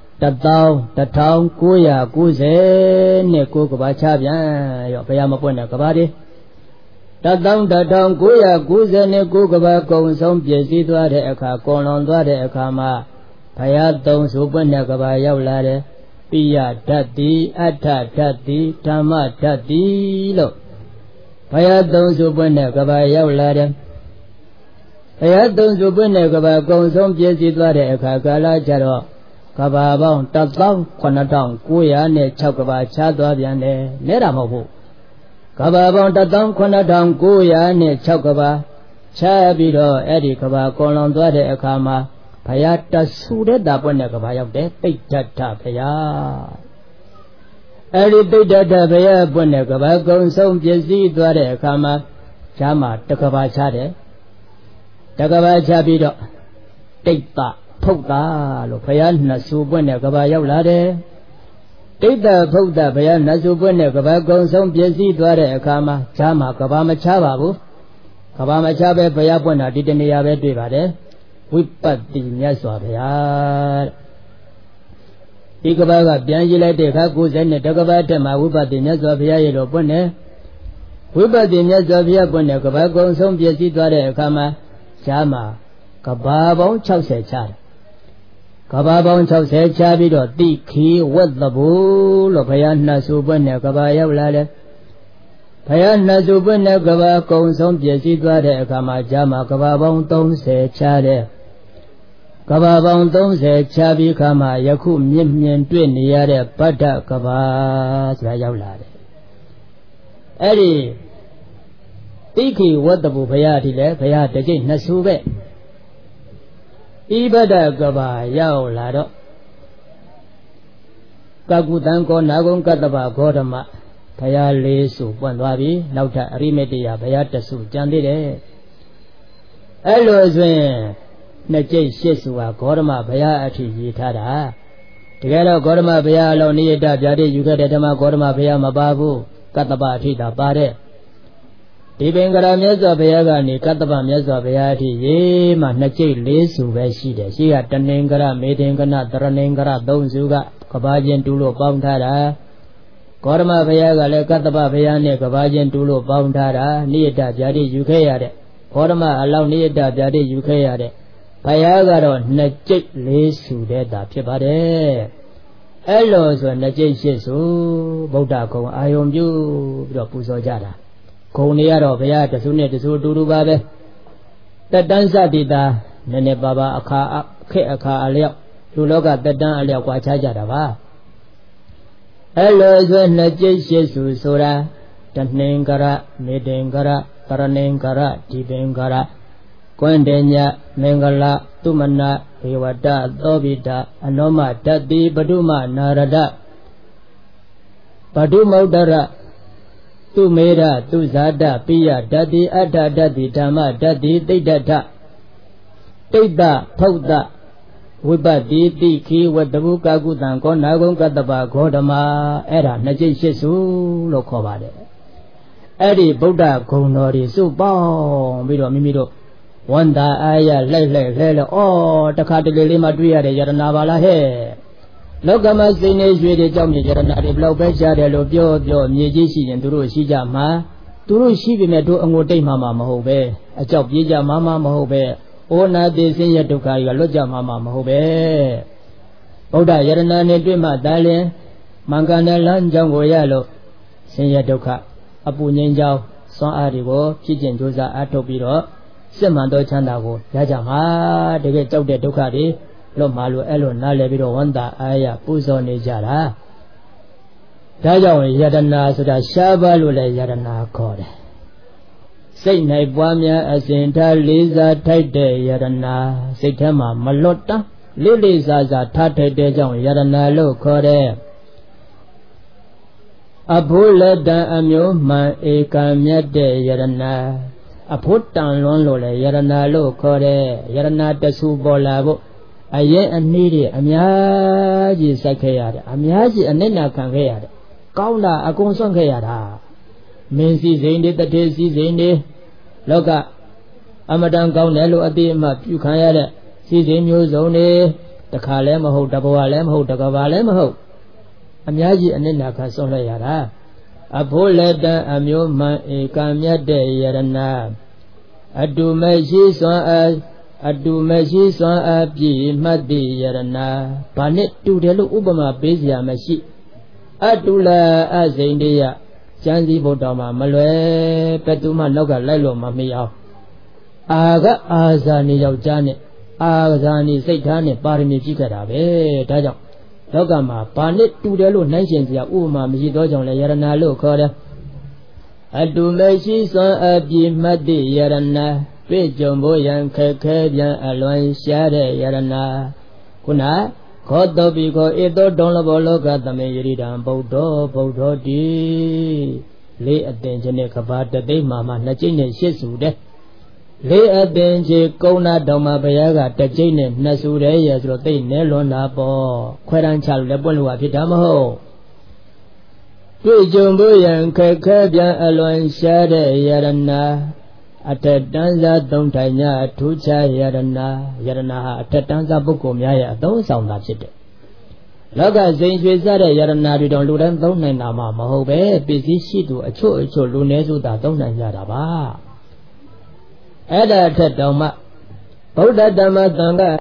11990နဲ့ကိုကဘာချပြန်ရောဘုရားမပွင့်တဲ့ကဘာတွေ11990နဲ့ကိုကဘာကုံဆုံးပြည့်စည်သွားတဲ့အခါကွန်လွန်သွားတဲ့အခါမှာဘုရားသုံးဆိုပွင့်တဲ့ကဘာရောက်လာတယ်ပိယဓာတ်တိအဋ္ဌဓာတ်တိဓမ္မဓာတ်တိလို့ဘုရားသုံးဆိုပွင့်တဲ့ကဘာရောက်လာတယ်ဘုရားသုံးဆိုပွင့်တဲ့ကဘာကုံဆုံးပြည့်စည်သွားတဲ့အခါကာလကြတော့ကဘာပေါင်း19906ကဘာချသွားပြန်တယ်လဲတာမဟုတ်ဘူးကဘာပေါင်း19906ကဘာချပြီးတော့အဲ့ဒီကဘာကွန်လွန်သွားတဲ့အခါမှာဘုရားတဆူတဲ့တာပွင့်တဲ့ကဘာရောက်တယ်ပိဋ္ဌထဘုရား Eri Bidata Baya Bunakaba Gong Song Piesi Dware Kama Chama Takaba Chade Takaba Chabido Tita Pota Lopayan Nasu Bunakaba Yaulade Tita Pota Bayan Nasu Bunakaba Gong Song Piesi Dware Kama Chama Kabama Chababu Kabama Chabe Baya Buna Didenia Bedivade Wipati Nyaswabaya Ikabaga Bianjila de Kakus and Takabata Mawupati Nyaswabia Yelopone Wipati Nyaswabia Bunakaba Gong Song Piesi Dware Kama Chama Kababon Chause Char Kababon Chause Chabido Tiki what the bull of Payana Subana Kabaya Lade Payana Subana Kaba Gong Song Piesi Dware Kama Chama Kababon Tom Se Chade Kababon Tom Se Chabi Kama Yaku Mim Twin Pata Kaba Sayalade Eddie Tiki what the Bupayati le Payati Nasube Ibada Gaba Yao Lado Kakutanko Nagon Kataba Godama Paya Lesu Wanwabi Nauta Rimedia Payata Su Jandide Elozwen Najay Shesua Godama Paya Ati Yitada Together Godama Paya Loni Jadi you get a Dama Godama Paya Mababu Kataba Tita Pare Dibengara Mesa Bayagani Kataba Mesa Bayati Ye Manachi Lesu Veshide She had Tanengara Medengana Taranengara Donzuga Kabajan Tulo Boundara Korma Bayaga Kataba Bayane Kabajan Tulo Boundara Nieta Jadi Yukayade Korma allow Nieta Jadi Yukayade Payagaro Nachi Lesu Deta Pibade Elos Nachi Shesu Bodako Ayom Yu Puso Jara Koniaro Paya to Sunne to Durubabe. The dancer did Nene Baba Aka Keaka Aleo, Tuloga the Dan Aleo Quachajadava. Hello, Naji Shesu Sura, Tantengara, Medengara, Taranengara, Tibengara, Quendenya, Mengala, Tumana, Iwada, Dobida, Anoma, Dadi, Baduma, Narada, Baduma Tu Mera, Tu Zada, Pia, Dadi, Ada, Dadi, Dama, Dadi, Didata, Dida, Pauda, Wibadi, Diki, Wadabuka, Gudanko, Nagon, Kataba, Godama, Era, Naji Shesu, Lokobade. Eri, Buddha, Konori, Subon, Mido, Wanda, Aya, Lele, oh, the Katili Madria, Yaranavala, he. Logama Sine, the Jami, Yarana, Blow Beja, Lobio, Miji, and Duru Shijama, Duru Shibi Medu, Angote Mama Mahobe, a job Yija Mama Mahobe, Ona de Senya Tukaya, Loja Mama Mahobe. Oda Yarana Nedima, Dale, Mangana Lanjango Yalo, Senya Doka, Apu Ninjao, Son Arigo, Kijin Josa Atopiro, Semando Chandago, Yajama, the get out the Dokari. Lo malu elo nalebiro wanda aya puso ni jara. Dajaw yadana suda shabalu le yadana kore. Say nai bwamya asinta liza taide yadana. Say tema malota lili zaza tate de jaw yadana lo kore. Abula da amyo ma ekamyade yadana. Aputan lon lo le yadana lo kore. Yadana tasu bolabo. Aye and needy, Amiaji Sakayada, Amiaji and Nena Kangayada, Kauna, a Conson Kayada. Mensi Zindi, the Tesi Zindi, Loka, Amadan Kaunello Adima, Pukayada, Sizimio Zone, the Kalem ho, Taboalem ho, Tagavalem ho. Amiaji and Nena Kasolayada. Apoleda Amio Ma Kamya de Yarana. Adu Meji so Adu Meji so Abi Madi Yarana. Panet to the Ubama Bezia Meshi. Adula Azindia. Janzi Bodama Malwe Petuma Noga Lelo Mamia. Aga Azani Jane. Azani Satani Parimi Chikarabe. Taja. Logama Panet to the Lu Nations Ya Uma Midojon Yarana Lo Koda. Adu Meji so Abi Madi Yarana. Pejombo Yan Kakabian Alwan Shade Yarana. Kuna ခောတောပိခောဧတောတောလဘောလောကသမေယရိတံဗုဒ္ဓောဗုဒ္ဓောတိလေးအတင်ခြင်းနဲ့ကဘာတသိမှနှစ်ကျိတ်နဲ့ရှစ်စုတဲ့လေးအတင်ခြင်းကုဏတော်မှာဘုရားကတစ်ကျိတ်နဲ့နှစ်စုတဲ့ရဲ့ဆိုတော့သိနေလွန်တာပေါ့ခွဲတန်းချလို့လည်းပွင့်လို့ဖြစ်တာမဟုတ်တွေ့ကြုံဖို့ရန်ခက်ခဲပြန်အလွန်ရှားတဲ့ယရနာအထက်တန်းစားသုံးထိုင်ညာထူးခြားယရနာဟာအထက်တန်းစားပုဂ္ဂိုလ်များရဲ့အသုံးဆောင်တာဖြစ်တယ်လောကစိန်ရွှေစားတဲ့ယရနာတွေတော့လူတိုင်းသုံးနိုင်တာမှမဟုတ်ပဲပစ္စည်းရှိသူအချို့လူနည်းစုသာသုံးနိုင်ကြတာပါအဲ့ဒါထက်တော်မှဗုဒ္ဓဓမ္မသံဃာ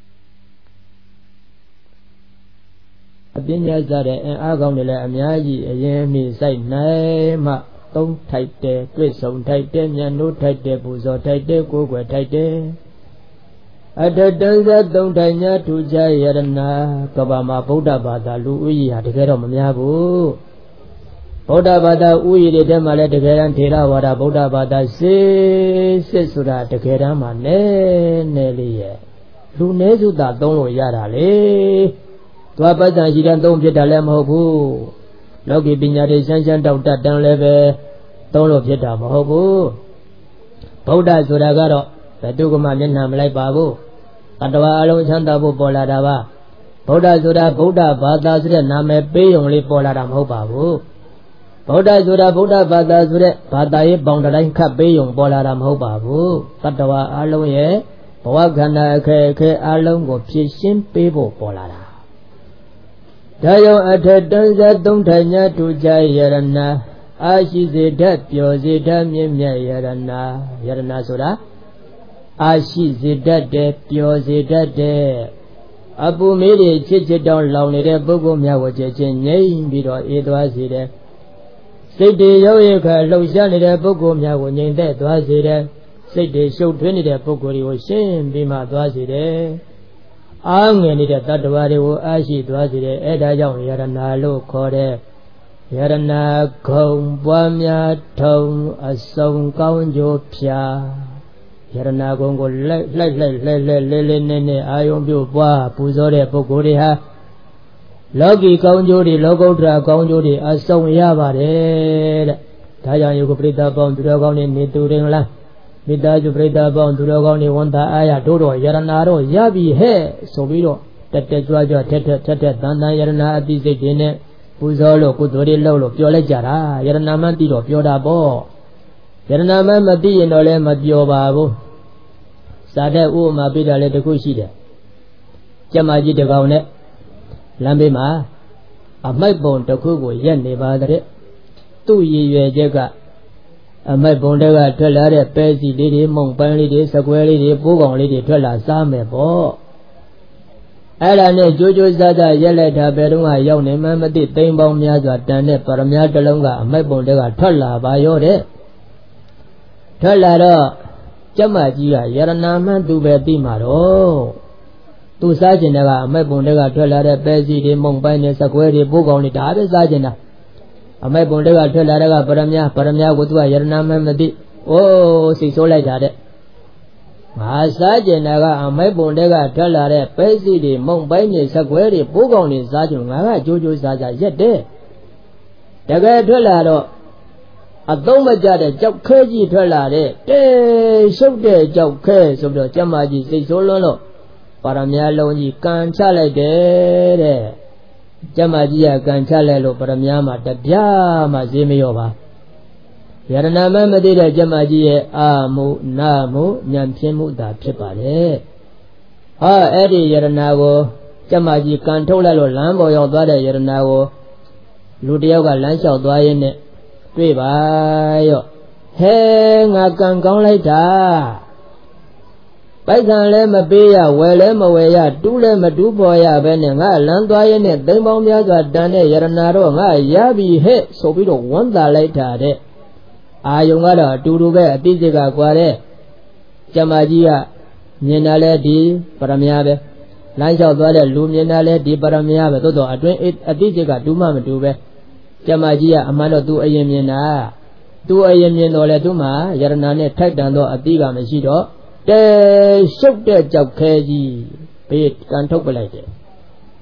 အပညာစားတဲ့အင်အားကောင်းတွေလည်းအများကြီးအရင်မိစိုက်နိုင်မှသုံးထိုက်တယ်တွေ့ဆုံထိုက်တယ်ဉာဏ်တို့ထိုက်တယ်ပူဇော်ထိုက်တယ်ကိုယ်ွယ်ထိုက်တယ်အတ္တတန်ဇသုံးထိုင်ညာထူခြားယရနာကဘာမှာဗုဒ္ဓဘာသာလူဦးရေဟာတကယ်တော့မများဘူးဗုဒ္ဓဘာသာဥယျာဉ်တွေထဲမှာလည်းတကယ်တမ်းထေရဝါဒဗုဒ္ဓဘာသာစစ်ဆိုတာတကယ်တမ်းမှာနည်းလေးရဲ့လူနည်းစုသာသုံးလို့ရတာလေသွားပတ်စံရှိတဲ့သုံးဖြစ်တာလည်းမဟုတ်ဘူးလောကီပညာတွေရှမ်းတောက်တတ်တန်းလည်းပဲသုံးလို့ဖြစ်တာမဟုတ်ဘူးဗုဒ္ဓဆိုတာကတော့ဘယ်သူကမှမျက်နှာမလိုက်ပါဘူးတတဝါအလုံးချမ်းသာဖို့ပေါ်လာတာပါဗုဒ္ဓဆိုတာဗုဒ္ဓဘာသာဆိုတဲ့နာမည်ပေးုံလေးပေါ်လာတာမဟုတ်ပါဘူးဗုဒ္ဓဆိုတာဗုဒ္ဓဘာသာဆိုတဲ့ဘာသာရေးပေါင်းတိုင်းခတ်ပေးုံပေါ်လာတာမဟုတ်ပါဘူးတတဝါအလုံးရဲ့ဘဝခန္ဓာအခက်အခဲအလုံးကိုဖြည့်ရှင်းပေးဖို့ပေါ်လာတာဒါကြောင့်အထက်တန်းစားသုံးထိုင်ညာထူခြားယရနာအာရှိစေတတ်ပျော်စေတတ်မြင့်မြတ်ယရနာဆိုတာအာရှိစေတတ်တယ်ပျော်စေတတ်တယ်အပူမေးတွေချစ်တောင်းလောင်နေတဲ့ပုဂ္ဂိုလ်များကိုချင်းငြိမ့်ပြီးတော့အေးသွားစေတယ်စိတ်တွေရောက်ရခါလှုပ်ရှားနေတဲ့ပုဂ္ဂိုလ်များကိုငြိမ်သက်သွားစေတယ်စိတ်တွေရှုပ်ထွေးနေတဲ့ပုဂ္ဂိုလ်တွေကိုရှင်းပြီးမှသွားစေတယ်အားငယ်နေတဲ့တတ္တဝါတွေကိုအားရှိသွားစေတယ်အဲဒါကြောင့်ယရနာလို့ခေါ်တဲ့ယရနာခုံပွားများထုံအစုံကောင်းကျိုးဖြာယရနာကုံကိုလိုက်လေးနဲ့အာယုံပြုပွားပူဇော်တဲ့ပုဂ္ဂိုလ်တွေဟာလောကီကောင်းကျိုးတွေလောကုတ္တရာကောင်းကျိုးတွေအစုံရပါတယ်တဲ့ဒါကြောင့်ယုတ်ပရိသတ်ပေါင်းသူတော်ကောင်းတွေနေသူရင်လားမိသားစုပရိသတ်ပေါင်းသူတော်ကောင်းတွေဝန်တာအားရတို့တော့ယရနာတော့ရပြီဟဲ့ဆိုပြီးတော့တက်ကြွထက်တန်ယရနာအတိစိတ်တွေနဲ့ပူဇော်လို့ကုသိုလ်တွေလုပ်လို့ပြောလိုက်ကြတာယရနာမှသိတော့ပြောတာပေါ့ယရနာမှမသိရင်တော့လည်းမပြောပါဘူးစာတဲ့ဥပမာပြတာလည်းတခုရှိတယ်ကျမကြီးတကောင်နဲ့လမ်းဘေးမှာအမိုက်ပုံတစ်ခုကိုရက်နေပါတဲ့သူ့ရည်ရွယ်ချက်ကအမိုက်ပုံတွေကထွက်လာတဲ့ပဲစီလေးတွေမုံပန်းလေးတွေစကွဲလေးတွေပိုးကောင်လေးတွေထွက်လာစားမယ်ပေါ့အဲ့ဒါနဲ့ကြိုးစားရက်လိုက်တာဘယ်တော့မှရောက်နေမှမသိသိမ်းပေါင်းများစွာတန်တဲ့ပရမတစ်လုံးကအမိုက်ပုံတွေကထွက်လာပါရောတဲ့ထွက်လာတော့ကျမကြီးကယရနာမှန်သူပဲသိမှာတော့သူစားကျင်တဲ့ကအမိုက်ပုံတွေကထွက်လာတဲ့ပဲစီတွေမုံပန်းတွေစကွဲတွေပိုးကောင်တွေဒါပဲစားကျင်တာအမိုက်ပုံတွေကထွက်လာတဲ့ကပရမကိုသူကယရနာမှန်မသိအိုးစိတ်ဆိုးလိုက်တာတဲ့ငါစားကျင်တာကအမိုက်ပုံတွေကထွက်လာတဲ့ပဲစီတွေမုံပိုင်းတွေစကွဲတွေပိုးကောင်တွေစားကျင်ငါကကြိုးစားရက်တဲ့တကယ်ထွက်လာတော့အသုံးမကျတဲ့ကြောက်ခဲကြီးထွက်လာတဲ့ရှုပ်တဲ့ကြောက်ခဲဆိုပြီးတော့ကျမကြီးစိတ်ဆိုးလွန်းလို့ပါရမလုံးကြီးကန်ချလိုက်တယ်တဲ့ကျမကြီးကကန်ချလိုက်လို့ပရမများမှာတပြားမှဈေးမရောပါယရနာမမသိတဲ့ကျမကြီးရဲ့အာမှုနာမှုဉာဏ်ဖြင်းမှုသာဖြစ်ပါတယ်ဟာအဲ့ဒီယရနာကိုကျမကြီးကန်ထုတ်လိုက်လို့လမ်းပေါ်ရောက်သွားတဲ့ယရနာကိုလူတယောက်ကလမ်းလျှောက်သွားရင်းနဲ့တွေ့ပါရော့ဟဲငါကန်ကောင်းလိုက်တာပိုက်ဆံလည်းမပေးရဝယ်လည်းမဝယ်ရတူးလည်းမတူးပေါ်ရပဲနဲ့ငါလမ်းသွားရင်းနဲ့သိမ်းပေါင်းများစွာတန်တဲ့ယရနာတော့ငါရပြီဟဲ့ဆိုပြီးတော့ဝမ်းသာလိုက်တာတဲ့အာယုံကတော့အတူတူပဲအတိစိတ်ကကွာတဲ့ကျမကြီးကမြင်တာလဲဒီပရမညာပဲလမ်းလျှောက်သွားတဲ့လူမြင်တာလဲဒီပရမညာပဲသို့တော့အတွင်းအတိစိတ်ကတူးမှမတူပဲကျမကြီးကအမှန်တော့သူအရင်မြင်တာသူအရင်မြင်တော့လေသူမှယရနာနဲ့ထိုက်တန်တော့အတိကမရှိတော့ရှုပ်တဲ့ကြောက်ခဲကြီးဘေးကန်ထုတ်ပလိုက်တယ်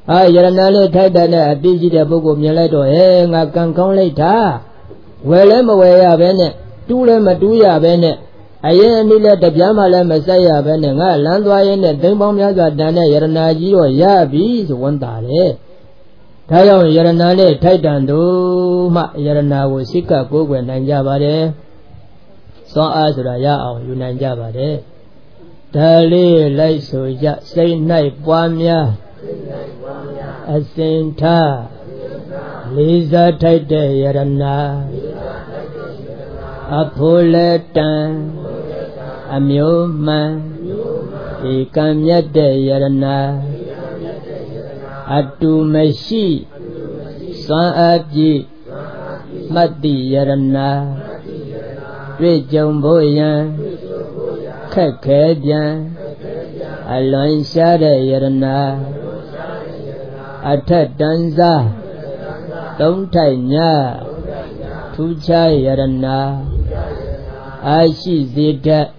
Yarana le Taitana, a busy the book of Mileto, I can come later. Well, I'm away of Bennett, two Lematuya Bennett. I ain't let the Yamala Messiah Bennett, Landway and Dimbom Yaga Dana Yaranaji or Yabi, one day. Tayo Yaranale, Taitando, Yarana was sick of Gogo and Nanjabade. So as Raya, you Nanjabade. Tali, like so, say night, Wamia, Asinta, Lisa Taite Yarana, Apuletan, Amyoma, Ikamyate Yarana. Atu Meshi Sa'aji Mati Yarana Rijamboyan Kakadyan Alon Shada Yarana Atadanza Dontanya Tucha Yarana Ashi Zeta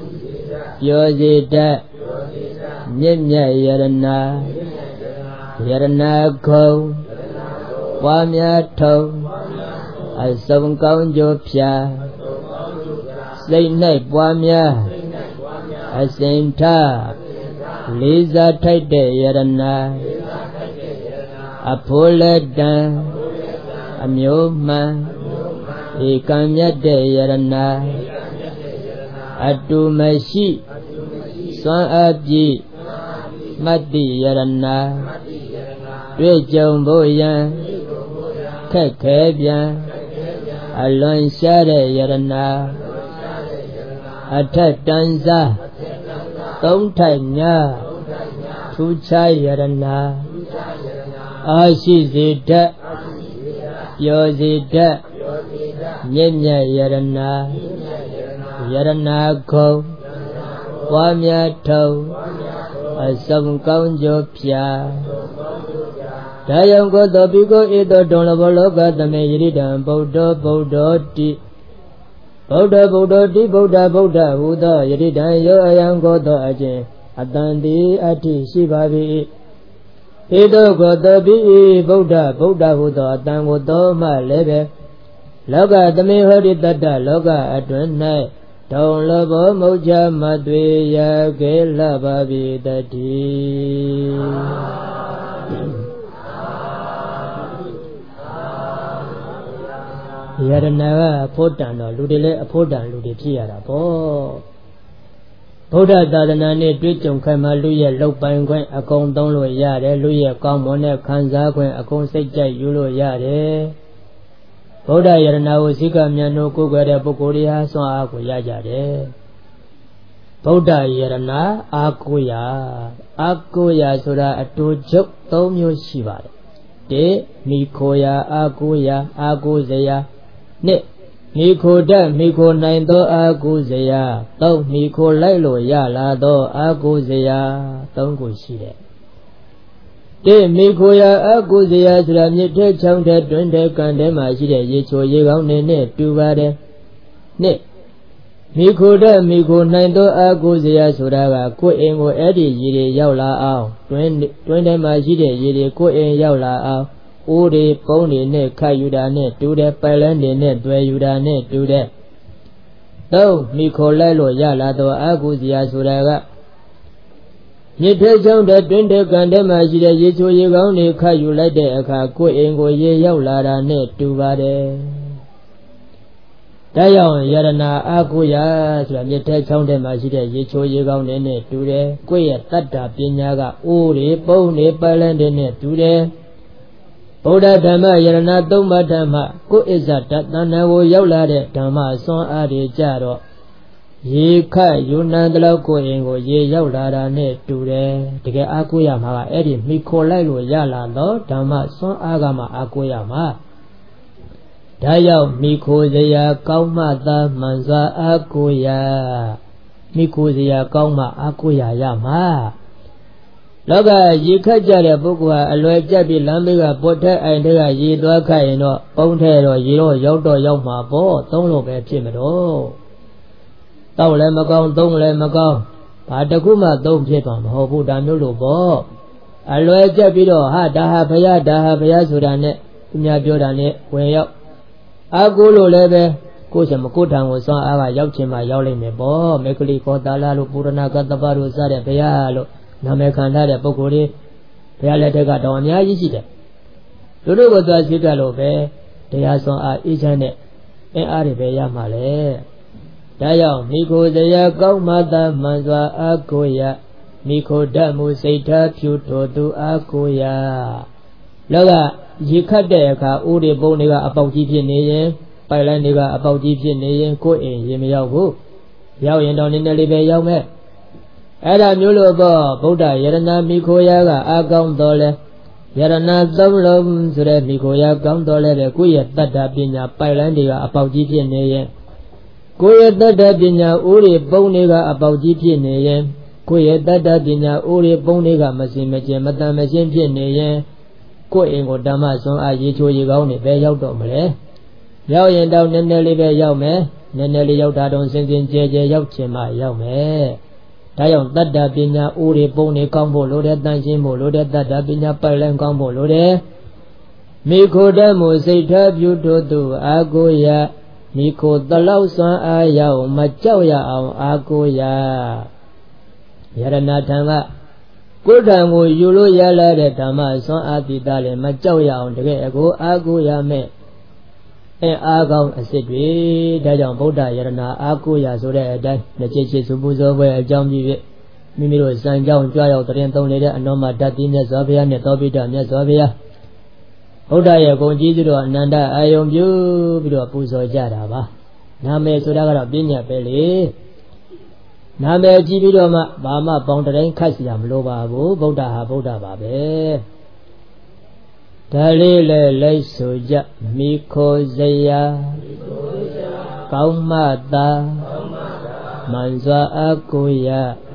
Yozeta Nyanya Yarana Yarana Ko Wamya To Asam Kaun Jopya Say Night Wamya Asinta Lisa Taite Yarana Apole Dan Amyoma Ikamyate Yarana Atu Meshi Sa'aji Mati Yarana Rijamboyan Kakabyan Alon Shada Yarana Atadanza Dontanya Tucha Yarana Ashi Zeta Yozeta Nyanya Yarana Yarana Ko Wamya To Asam Kaun Jopya Dayam go the bigo either Donabologa the Mayridan Boda Boda Di Boda Boda Di Boda Boda Uda Yeridan Yo Ayam go the Aje Adandi Ati Shibabi Edo go the Bi Boda Boda Uda Adan Udo Ma Lebe Loga the Mayhori Dada Loga Adwan Night Don't love Moja Madweya Gela Babi Dadi Yarana Potan or Ludile, a Potan Luditia, Po Poda Dadana, Trichum Kamaluya, Lopan, a con Donlo Yare, Luya, Comone, Kanza, a con Seja, Yulo Yare Poda Yarana was Sikamiano, Kugara, Bokoria, so Akuyajare Poda Yarana, Akuya, Soda, a two joke, Tomio Shiva De Mikoya, Aguzaya Ne Miko da Miko nine do Aguzaya Do Miko Lilo Yala do Aguzaya Don't go see that De Mikoya Aguzaya Sramite Changde Dunde Kandema Shide Yicho Yegao Ne Tubade Ne Miko da Miko nine do Aguzaya Suraga Ko Engo Eddie Yiri Yaula Ao Twende Mashide Yiri Ko En Yaula Ao Uri Pony Ne Kayuda Ne do that Palandi Ne Dwayuda Ne do that Do Miko Lalo Yala do Aguzia Suraga Nite Changde Dunde Kandema Shide Yicho Yegao Ne Kayula De Aka Ko Engo Ye Yaula Ne Tubade Dayon Yarana Akuya Nite Changde Mashide Yicho Yegao Ne do that Quay Tata Pinyaga Uri Pony Palandi Ne do that Boda Dhamma Yarana Dhamma Dhamma Ko Izata Tanawo Yaula Dhamma Son Adi Jaro Ye Kai Yunandala Ko Ingo Ye Yaula Ne Ture Tige Akuya Ma Edi Miko Lailo Yala Lo Dhamma Son Agama Akuya Ma Dayao Miko Zaya Kauma Da Manza Akuya Miko Zaya Kauma Akuya Yama Loga Yikajare Bukwa Aloe Jabi Lamiga Bota and Ye Dwaka ino Pontero Yiro Yodo Yoma Bo Don't look at Chimero Don't let me go Patakuma don't pip on Hobu Damulo Bo အလွယ်ကျက်ပြီးတော့ဟာဒါဟာဘုရားဆိုတာနဲ့သူများပြောတာနဲ့ဝင်ရောက်အာကိုလို့လည်းပဲကိုယ်စမကိုယ်ထံကိုစွမ်းအားကရောက်ချင်မှရောက်လိမ့်မယ်ပေါ့မေကလိခောတာလာလို့ပုရဏကတ္တပတို့စတဲ့ဘုရားလို့နာမည်ခံထားတဲ့ပုဂ္ဂိုလ်တွေဘုရားလက်ထက်ကတော့အများကြီးရှိတယ်တို့တို့ကိုသွားရှိကြလို့ပဲတရားစွမ်းအားအေးချမ်းတဲ့အင်အားတွေပဲရမှာလေဒါကြောင့်မိခိုစရာကောင်းမှသာမှန်စွာအားကိုရမိခိုတတ်မှုစိတ်ထားဖြူထိုသူအားကိုရလောကရေခတ်တဲ့အခါဥတွေပုံတွေကအပေါက်ကြီးဖြစ်နေရင်ပိုက်လိုင်းတွေကအပေါက်ကြီးဖြစ်နေရင်ကိုယ်အိမ်ရေမရောက်ဘူးရောက်ရင်တော့နည်းနည်းလေးပဲရောက်မယ်အဲ့ဒါမျိုးလို့ပေါ့ဗုဒ္ဓယရဏမိခိုရာကအာကောင်းတော်လဲယရဏသုံးလုံးဆိုတဲ့မိခိုရာကောင်းတော်လဲပဲကိုယ့်ရဲ့တတ္တပညာပိုက်လိုင်းတွေကအပေါက်ကြီးဖြစ်နေရင်ကိုယ့်ရဲ့တတ္တပညာဥတွေပုံတွေကအပေါက်ကြီးဖြစ်နေရင်ကိုယ့်ရဲ့တတ္တပညာဥတွေပုံတွေကမစင်မကျင်မတန်မရှင်းဖြစ်နေရင်ကိုယ့်အိမ်ကိုဓမ္မစွမ်းအားရေချိုရေကောင်းနေပဲရောက်တော့မလဲရောက်ရင်တော့နည်းနည်းလေးပဲရောက်မယ်နည်းနည်းလေးရောက်တာတော့စင်စင်ကြဲကြဲရောက်ချင်မှရောက်မယ်ဒါကြောင့်တတ္တပညာဥတွေပုံတွေကောင်းဖို့လိုတယ်တန်ရှင်းဖို့လိုတယ်တတ္တပညာပိုက်လိုင်းကောင်းဖို့လိုတယ်မိခိုတတ်မှုစိတ်ထားပြုတို့သူအာကိုရမိခိုတလောက်စွမ်းအားရောက်မကြောက်ရအောင်အာကိုရယရဏထံကကိုယ်ထံကိုယူလို့ရလာတဲ့ဓမ္မစွမ်းအားတည်တာလည်းမကြောက်ရအောင်တကယ်အကိုအာကိုရမယ်အားကောင်းအစစ်တွေဒါကြောင့်ဗုဒ္ဓယရဏအာကိုရဆိုတဲ့အတိုင်းနှစ်ချက်ချက်စုပူဇော်ပွဲအကြောင်းပြု၍မိမိတို့စံကြောင်းကြွရောက်တရင်သုံးနေတဲ့အနောမတတ္တိမြတ်စွာဘုရားနဲ့သောပိဋကမြတ်စွာဘုရားဗုဒ္ဓရဲ့ဂုဏ်ကြီးစုတော်အနန္တအာယုံပြုပြီးတော့ပူဇော်ကြတာပါနာမည်ဆိုတာကတော့ပညာပဲလေနာမည်ကြည့်ပြီးတော့မှဘာမှပေါင်းတိုင်းခတ်စီရမလိုပါဘူးဗုဒ္ဓဟာဗုဒ္ဓပါပဲဒါလေးလည်းလိုက်ဆိုကြမိခိုစရာကောင်းမှသာမှန်စွာအကိုရ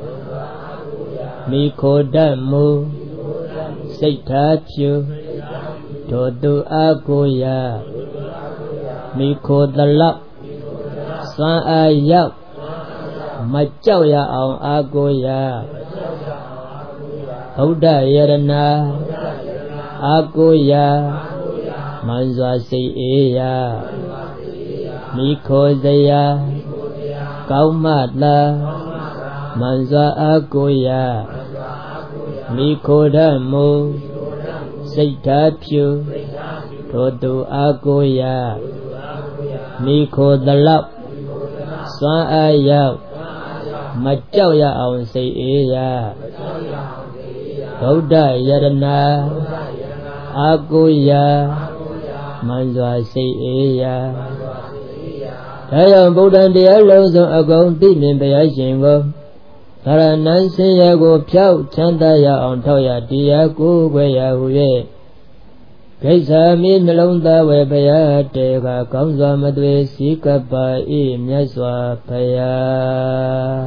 မိခိုတတ်မှုစိတ်ထားဖြူထိုသူအကိုရမိခိုတလောက်စွမ်းအားရောက်မကြောက်ရအောင်အကိုရဗုဒ္ဓယရဏအာကိုရမှန်စွာစိတ်အေးရမိခိုစရာကောင်းမှသာမှန်စွာအာကိုရမိခိုဓမ္မစိတ်ထားဖြူထိုသူအာကိုရမိခိုတလောက်စွမ်းအားရောက်မကြောက်ရအောင်စိတ်အေးရဗုဒ္ဓယရဏအာကိုရမှန်စွာစိတ်အေးရဒါကြောင့်ဗုဒ္ဓတရားလုံးစုံအကုန်သိမြင်ဘုရားရှင်ကိုသရဏံဆင်းရဲကိုဖြောက်ချမ်းသာရအောင်ထောက်ရတရားကိုယ်ွယ်ရဟု၍ဂိစ္ဆာမိနှလုံးသားဝေဘုရားတေကကောင်းစွာမသွေစည်းကပ်ပါ၏မြတ်စွာဘုရား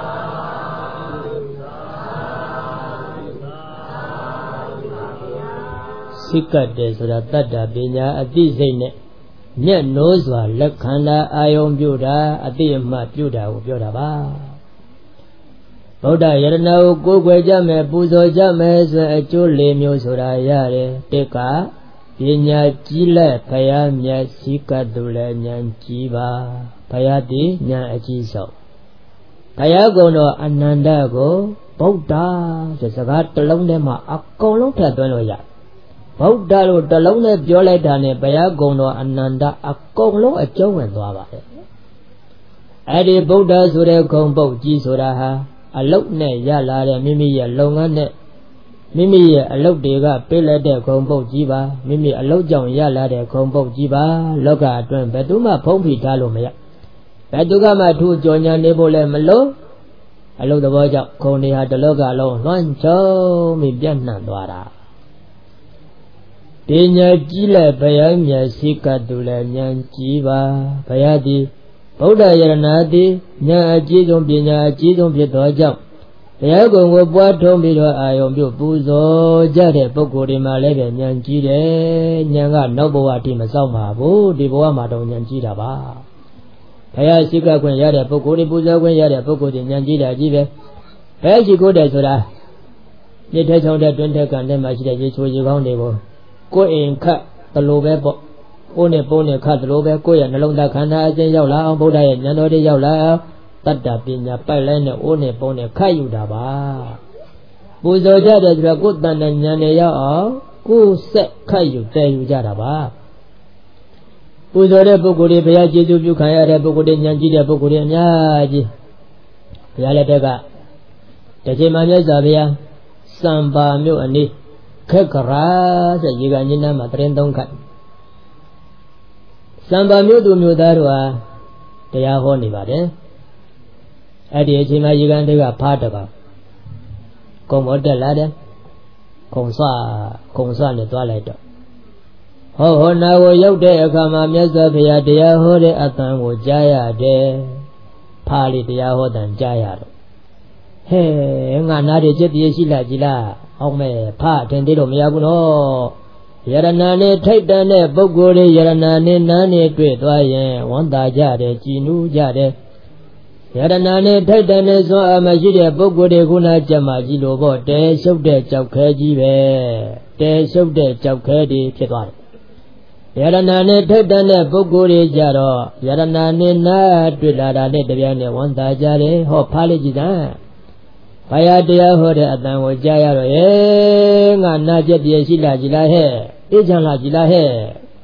စိတ်ကတ်တယ်ဆိုတာတတ္တပညာအသိစိတ်နဲ့မျက်နှိုးစွာလက်ခန္ဓာအာယုံပြုတာအသိအမှတ်ပြုတာကိုပြောတာပါဗုဒ္ဓယရဏကိုကိုယ်ွယ်ကြမယ်ပူဇော်ကြမယ်ဆိုအကျိုး၄မျိုးဆိုတာရတယ်တစ်ကပညာကြီးလက်ဘုရားမြတ်စည်းကတ်သူလည်းဉာဏ်ကြီးပါဘုရားတည်ဉာဏ်အကြီးဆုံးဘုရားကုံတော်အနန္တကိုဗုဒ္ဓဆိုစကားတစ်လုံးထဲမှာအကုန်လုံးထည့်သွင်းလို့ရဗုဒ္ဓလို့တစ်လုံးနဲ့ပြောလိုက်တာနဲ့ဘုရားကုံတော်အနန္တအကုန်လုံးအကျုံးဝင်သွားပါတယ်အဲ့ဒီဗုဒ္ဓဆိုတဲ့ဂုံပုတ်ကြီးဆိုတာဟာအလုတ်နဲ့ရလာတဲ့မိမိရဲ့လုပ်ငန်းနဲ့မိမိရဲ့အလုတ်တွေကပေးလိုက်တဲ့ဂုံပုတ်ကြီးပါမိမိအလုတ်ကြောင့်ရလာတဲ့ဂုံပုတ်ကြီးပါလောကအတွင်းဘယ်သူမှဖုံးဖိထားလို့မရဘယ်သူကမှထူကြော်ညာနေဖို့လည်းမလို့အလုတ်သဘောကြောင့်ဂုံတွေဟာတလောကလုံးလွှမ်းခြုံပြီးပြန့်နှံ့သွားတာပညာကြီးလက်ဘုရားမြတ်စည်းကတ်သူလည်းဉာဏ်ကြီးပါဘုရားသည်ဗုဒ္ဓယရဏသည်ဉာဏ်အကြီးဆုံးပညာအကြီးဆုံးဖြစ်သောကြောင့်ဘုရားကုံကိုပွားထုံးပြီးတော့အာယုံပြုပူဇော်ကြတဲ့ပုဂ္ဂိုလ်တွေမှာလည်းပဲဉာဏ်ကြီးတယ်ဉာဏ်ကနောက်ဘဝအထိမစောင့်ပါဘူးဒီဘဝမှာတော့ဉာဏ်ကြီးတာပါဘုရားစည်းကပ်ခွင့်ရတဲ့ပုဂ္ဂိုလ်တွေပူဇော်ခွင့်ရတဲ့ပုဂ္ဂိုလ်တွေဉာဏ်ကြီးတာကြီးပဲဘယ်ရှိကိုတယ်ဆိုတာမြေထဲချောင်းတဲ့တွင်းထဲကန်ထဲမှာရှိတဲ့ရေချိုရေကောင်းတွေကိုကိုယ်အိမ်ခတ်တလိုပဲပေါ့အိုးနဲ့ပုံးနဲ့ခတ်တလိုပဲကိုယ့်ရဲ့နှလုံးသားခန္ဓာအစဉ်ရောက်လာအောင်ဗုဒ္ဓရဲ့ဉာဏ်တော်တွေရောက်လာအောင်တတ္တပညာပိုက်လိုက်နဲ့အိုးနဲ့ပုံးနဲ့ခတ်ယူတာပါပူဇော်ကြတယ်ဆိုတော့ကိုယ်တဏ္ဍဉာဏ်တွေရောက်အောင်ကိုယ်ဆက်ခတ်ယူတည်ယူကြတာပါပူဇော်တဲ့ပုဂ္ဂိုလ်တွေဘုရားကျေးဇူးပြုခံရတဲ့ပုဂ္ဂိုလ်တွေဉာဏ်ကြီးတဲ့ပုဂ္ဂိုလ်တွေအများကြီးဘုရားလက်ထက်ကတချိန်မှမြတ်စွာဘုရားစံပါမြို့အနီးခက်ကရာဆိုရေကန်ကြီးနားမှာတရင်သုံးခတ်စံပါမြို့သူမြို့သားတို့ဟာတရားဟောနေပါတယ်အဲ့ဒီအချိန်မှာရေကန်တွေကဖားတကောင်ကုံမောတက်လာတယ်ခုံဆွနဲ့သွားလိုက်တော့ဟောနာကိုရောက်တဲ့အခါမှာမြတ်စွာဘုရားတရားဟောတဲ့အသံကိုကြားရတယ်ဖားလေးတရားဟောတဲ့ကြားရတော့ဟဲ့ငါနားတွေจิตတည်းရှိလားကြည်လားအောင်မဲ့ဖားအထင်သေးလို့မရဘူးနော်ယရဏနဲ့ထိုက်တန်တဲ့ပုဂ္ဂိုလ်တွေယရဏနဲ့နားနဲ့တွေ့သွားရင်ဝမ်းသာကြတယ်ကြည်နူးကြတယ်ယရဏနဲ့ထိုက်တန်တဲ့စွမ်းအားမရှိတဲ့ပုဂ္ဂိုလ်တွေခုနကြက်မှကြီးလို့ပေါ့တဲရှုပ်တဲ့ကြောက်ခဲကြီးပဲတဲရှုပ်တဲ့ကြောက်ခဲတွေဖြစ်သွားတယ်ယရဏနဲ့ထိုက်တန်တဲ့ပုဂ္ဂိုလ်တွေကြတော့ယရဏနဲ့နားတွေ့လာတာနဲ့တပြိုင်နက်ဝမ်းသာကြတယ်ဟောဖားလေးကြည်သားဘာယာတရားဟောတဲ့အတန်ကိုကြားရတော့ငါနာကျက်တည်းရှိလားကြည်လားဟဲ့အေးချမ်းလားကြည်လားဟဲ့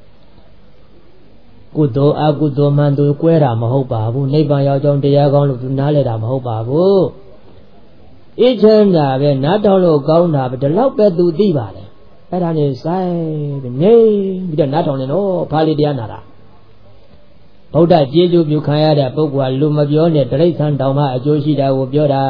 ကုသိုလ်အကုသိုလ်မှန်သူကွဲတာမဟုတ်ပါဘူးနိဗ္ဗာန်ရောက်ကြောင်းတရားကောင်းလို့သူနားလဲတာမဟုတ်ပါဘူးအေးချမ်းတာပဲနားထောင်လို့ကောင်းတာပဲဒီလောက်ပဲသူသိပါလေအဲ့ဒါနဲ့ဆိုင်ပြီးနေပြီးတော့နားထောင်နေတော့ဖားလေးတရားနာတာဗုဒ္ဓကျေးဇူးပြုခံရတဲ့ပုဂ္ဂိုလ်ကလူမပြောနဲ့တိရစ္ဆာန်တောင်မှအကျိုးရှိတာကိုပြောတာ